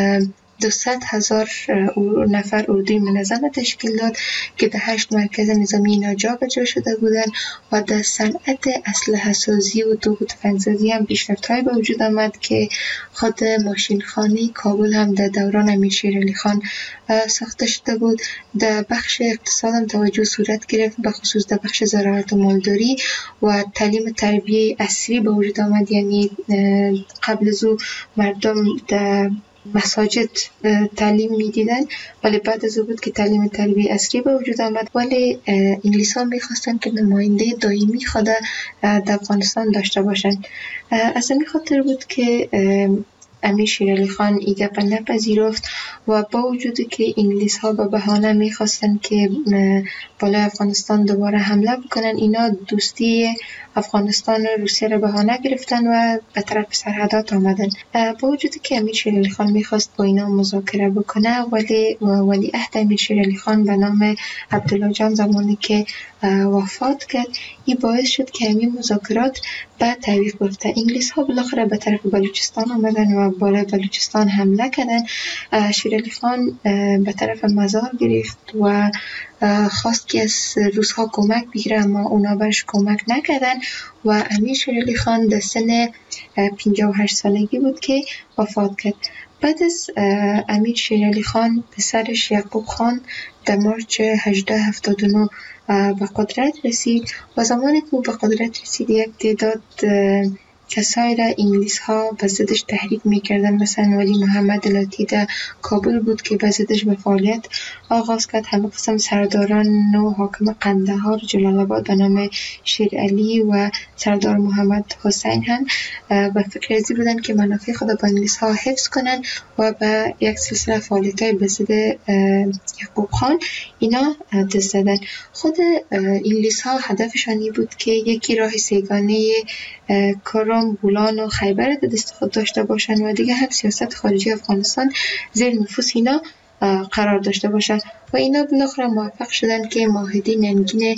دویست هزار نفر اردوی منظم تشکیل داد که در هشت مرکز نظامی اینا جا به جا شده بودند و در صنعت اسلحه سازی و توپ و تفنگ‌سازی هم پیشرفت‌های به وجود آمد که خود ماشینخانه کابل هم در دوران امیر شیر علی خان ساخته شده بود. در بخش اقتصاد هم توجه صورت گرفت، به خصوص در بخش زراعت و مالداری و تعلیم تربیه عصری به وجود آمد. یعنی قبل از او مردم در مساجد تعلیم میدیدن ولی بعد از او بود که تعلیم تربیه عصری به وجود آمد. ولی انگلیس ها میخواستن که نماینده دائمی خود در افغانستان داشته باشند. از همین خاطر بود که امیر شیر علی خان این گپ نپذیرفت و با وجودی که انگلیس ها به بهانه میخواستن که بالای افغانستان دوباره حمله بکنن، اینا دوستی افغانستان و روسیه را بهانه گرفتن و به طرف سرحدات آمدن. با وجودی که امیر شیر علی خان میخواست با اینا مذاکره بکنه ولی ولی عهد امیر شیر علی خان به نام عبدالله جان زمانی که وفات کرد، این باعث شد که همین مذاکرات به تعویق بیفته. انگلیس ها بالاخره به طرف بلوچستان آمدن و بالای بلوچستان حمله کردن. شیر علی خان به طرف مزار گرفت و خواست که از روس ها کمک بگیره اما اونا برش کمک نکردن و امیر شیر علی خان در سن پنجاه و هشت سالگی بود که وفات کرد. بعد از امیر شیر علی خان پسرش یعقوب خان در مارچ هزار و هشتصد و هفتاد و نه به قدرت رسید و زمانی که او به قدرت رسید یک تعداد کسایی را انگلیس ها به ضدش تحریک میکردن. مثلا ولی محمد لاتی در کابل بود که به ضدش به فعالیت آغاز کرد. همه قسم سرداران و حاکم قندهار، جلال آباد به نام شیر علی و سردار محمد حسین هم به فکر ازی بودن که منافع خود با انگلیس ها حفظ کنن و به یک سلسله فعالیت های به ضد یعقوب خان اینا دست زدن. خود انگلیس ها هدفشان این بود که یکی راه سیگانه کرم، بولان و خیبر در دست خود داشته باشند و دیگه هم سیاست خارجی افغانستان زیر نفوذ اینا قرار داشته باشند و اینا بالاخره موفق شدن که معاهده ننگین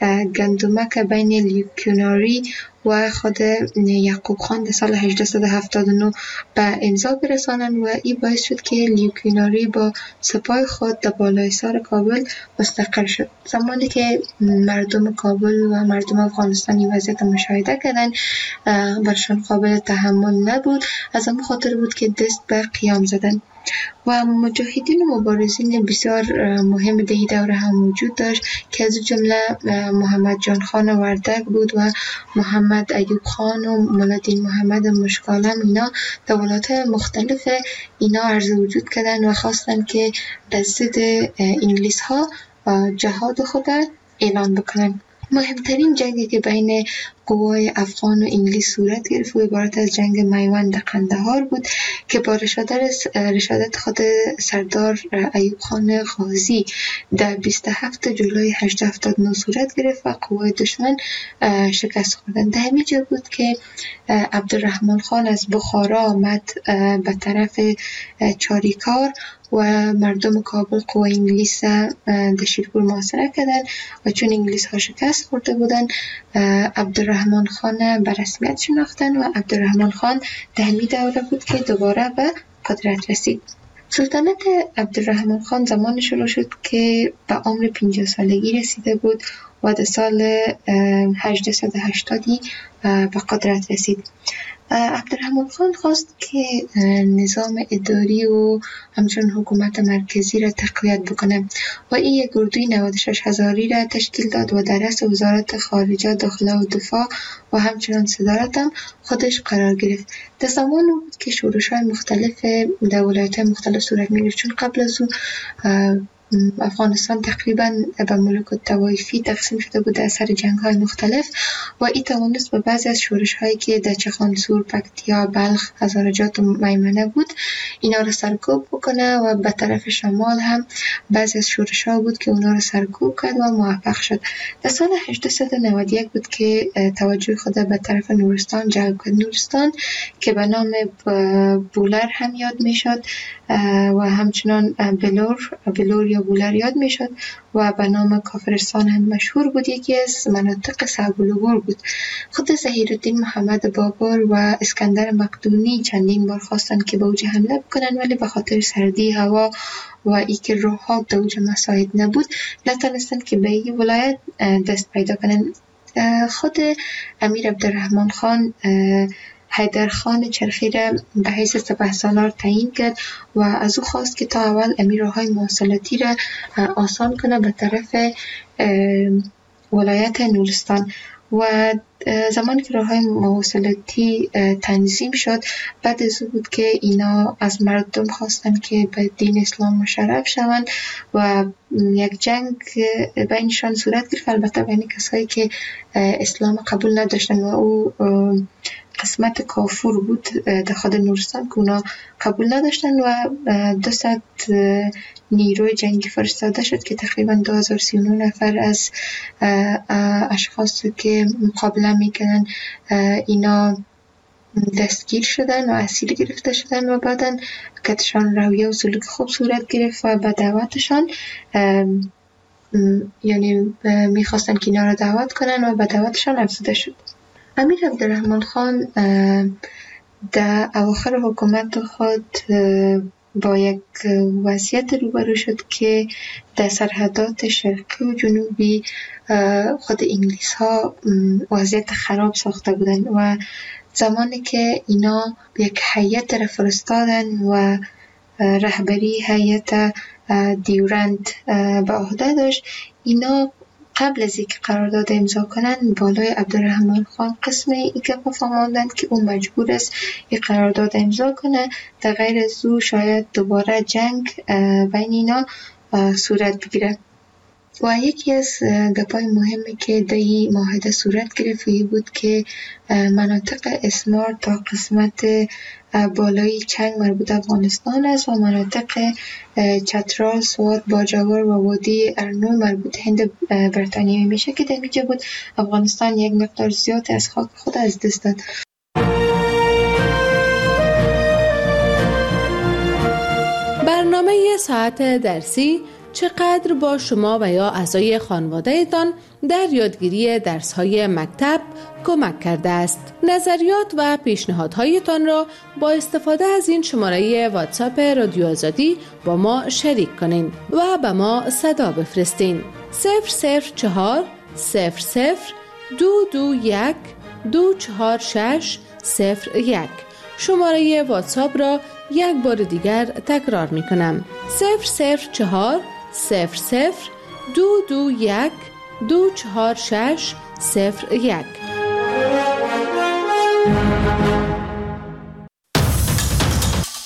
گندمک بین لیوکیناری و خود یعقوب خان در سال هجده هفتاد و نه به امضا برسانند و این باعث شد که لیوکیناری با سپاه خود در بالای سر کابل مستقر شد. زمانی که مردم کابل و مردم افغانستان این وضعیت مشاهده کردن برشان قابل تحمل نبود، از همون خاطر بود که دست به قیام زدن و مجاهدین و مبارزین بسیار مهم در این دوره هم وجود داشت که از جمله محمد جان خان وردک بود و محمد ایوب خان و مولادین محمد مشکالم. اینا در ولایات مختلف اینا عرض وجود کردن و خواستن که به ضد انگلیس ها جهاد خود اعلان بکنن. مهمترین جنگی که بین قوای افغان و انگلیس صورت گرفت و عبارت از جنگ میوند قندهار بود که با رشادت خود سردار ایوب خان غازی در بیست و هفتم جولای هجده هفتاد و نه صورت گرفت و قوای دشمن شکست خوردند. در همین جا بود که عبدالرحمن خان از بخارا آمد به طرف چاریکار و مردم کابل قوای انگلیس در شیرپور محاصره کردند و چون انگلیس ها شکست خورده بودند عبدالرحمن خان به رسمیت شناختن و عبدالرحمن خان در همین دوره بود که دوباره به قدرت رسید. سلطنت عبدالرحمن خان زمان شروع شد که به عمر پنجاه سالگی رسیده بود و در سال هجده و هشتادی به قدرت رسید. عبدالرحمن خان خواست که نظام اداری و همچنین حکومت مرکزی را تقویت بکنه و این یک اردوی نود و شش هزاری را تشکیل داد و در رأس وزارت خارجه، داخله و دفاع و همچنین صدارت هم خودش قرار گرفت. در زمان بود که شورش‌های مختلف در ولایت‌های مختلف صورت می‌گرفت، چون قبل از او افغانستان تقریبا به ملوک الطوایفی تقسیم شده بود در سر جنگ‌های مختلف و این توانست به بعضی از شورش‌هایی که در چخانسور، پکتیا، بلخ، هزارجات و میمنه بود اینا را سرکوب بکنه و به طرف شمال هم بعضی از شورش‌ها بود که اونا را سرکوب کرد و موفق شد. در سال هجده و نود و یک بود که توجه خود به طرف نورستان جلب کرد. نورستان که به نام بولر هم یاد میشد و همچنان بلور بلور یا بولر یاد میشد و به نام کافرستان هم مشهور بود. یکی از مناطق صعب العبور بود. خود ظهیرالدین محمد بابر و اسکندر مقدونی چندین بار خواستن که به اوج حمله بکنن ولی به خاطر سردی هوا و ای که روحات در اوج مساعد نبود نتونستن که به این ولایت دست پیدا کنن. خود امیر عبدالرحمن خان حیدر خان چرخی را به حیث سپهسالار تعیین کرد و از او خواست که تا اول امیرهای مواصلاتی را آسان کنه به طرف ولایت نورستان و زمانی که راه‌های مواصلاتی تنظیم شد بعد از او بود که اینا از مردم خواستن که به دین اسلام مشرف شوند و یک جنگ بینشان صورت گرفت، البته بین کسایی که اسلام قبول نداشتن و او قسمت کافور بود در خود نورستان که اونا قبول نداشتن و دو صد نیروی جنگی فرستاده شد که تقریبا دو هزار و سی و نه نفر از اشخاص که مقابله میکنن اینا دستگیر شدن و اسیر گرفته شدن و بعدن کتشان رویه و سلوک خوب صورت گرفت و به دعوتشان یعنی میخواستن که اینا را دعوت کنن و به دعوتشان افزوده شد. امیر عبدالرحمن خان در اواخر حکومت خود با یک وضعیت روبرو شد که در سرحدات شرقی و جنوبی خود انگلیس ها وضعیت خراب ساخته بودن و زمانی که اینا یک هیئت را فرستادن و رهبری هیئت دیورند به عهده داشت، اینا قبل از اینکه قرارداد امضا کنند بالای عبدالرحمن خان قسم این گپ فهماندند که او مجبور است این قرارداد امضا کنه، در غیر از او شاید دوباره جنگ بین اینا صورت بگیره. و یکی از گپای مهمی که در این معاهده صورت گرفت بود که مناطق اسمار تا قسمت بالای چنگ مربوط افغانستان است و مناطق چترال، سوات، باجوار و وادی ارنو مربوط هند بریتانیایی میشه که در اینجا بود افغانستان یک مقدار زیاد از خاک خود از دست داد. برنامه ساعت درسی چقدر با شما و یا اعضای خانواده‌تان در یادگیری درس‌های مکتب کمک کرده است. نظریات و پیشنهادهایتان را با استفاده از این شماره واتساپ رادیو آزادی با ما شریک کنین و به ما صدا بفرستین. صفر صفر چهار صفر صفر دو دو یک دو چهار شش صفر یک. شماره واتساپ را یک بار دیگر تکرار می کنم. صفر صفر چهار صفر صفر دو دو یک دو چهار شش صفر یک.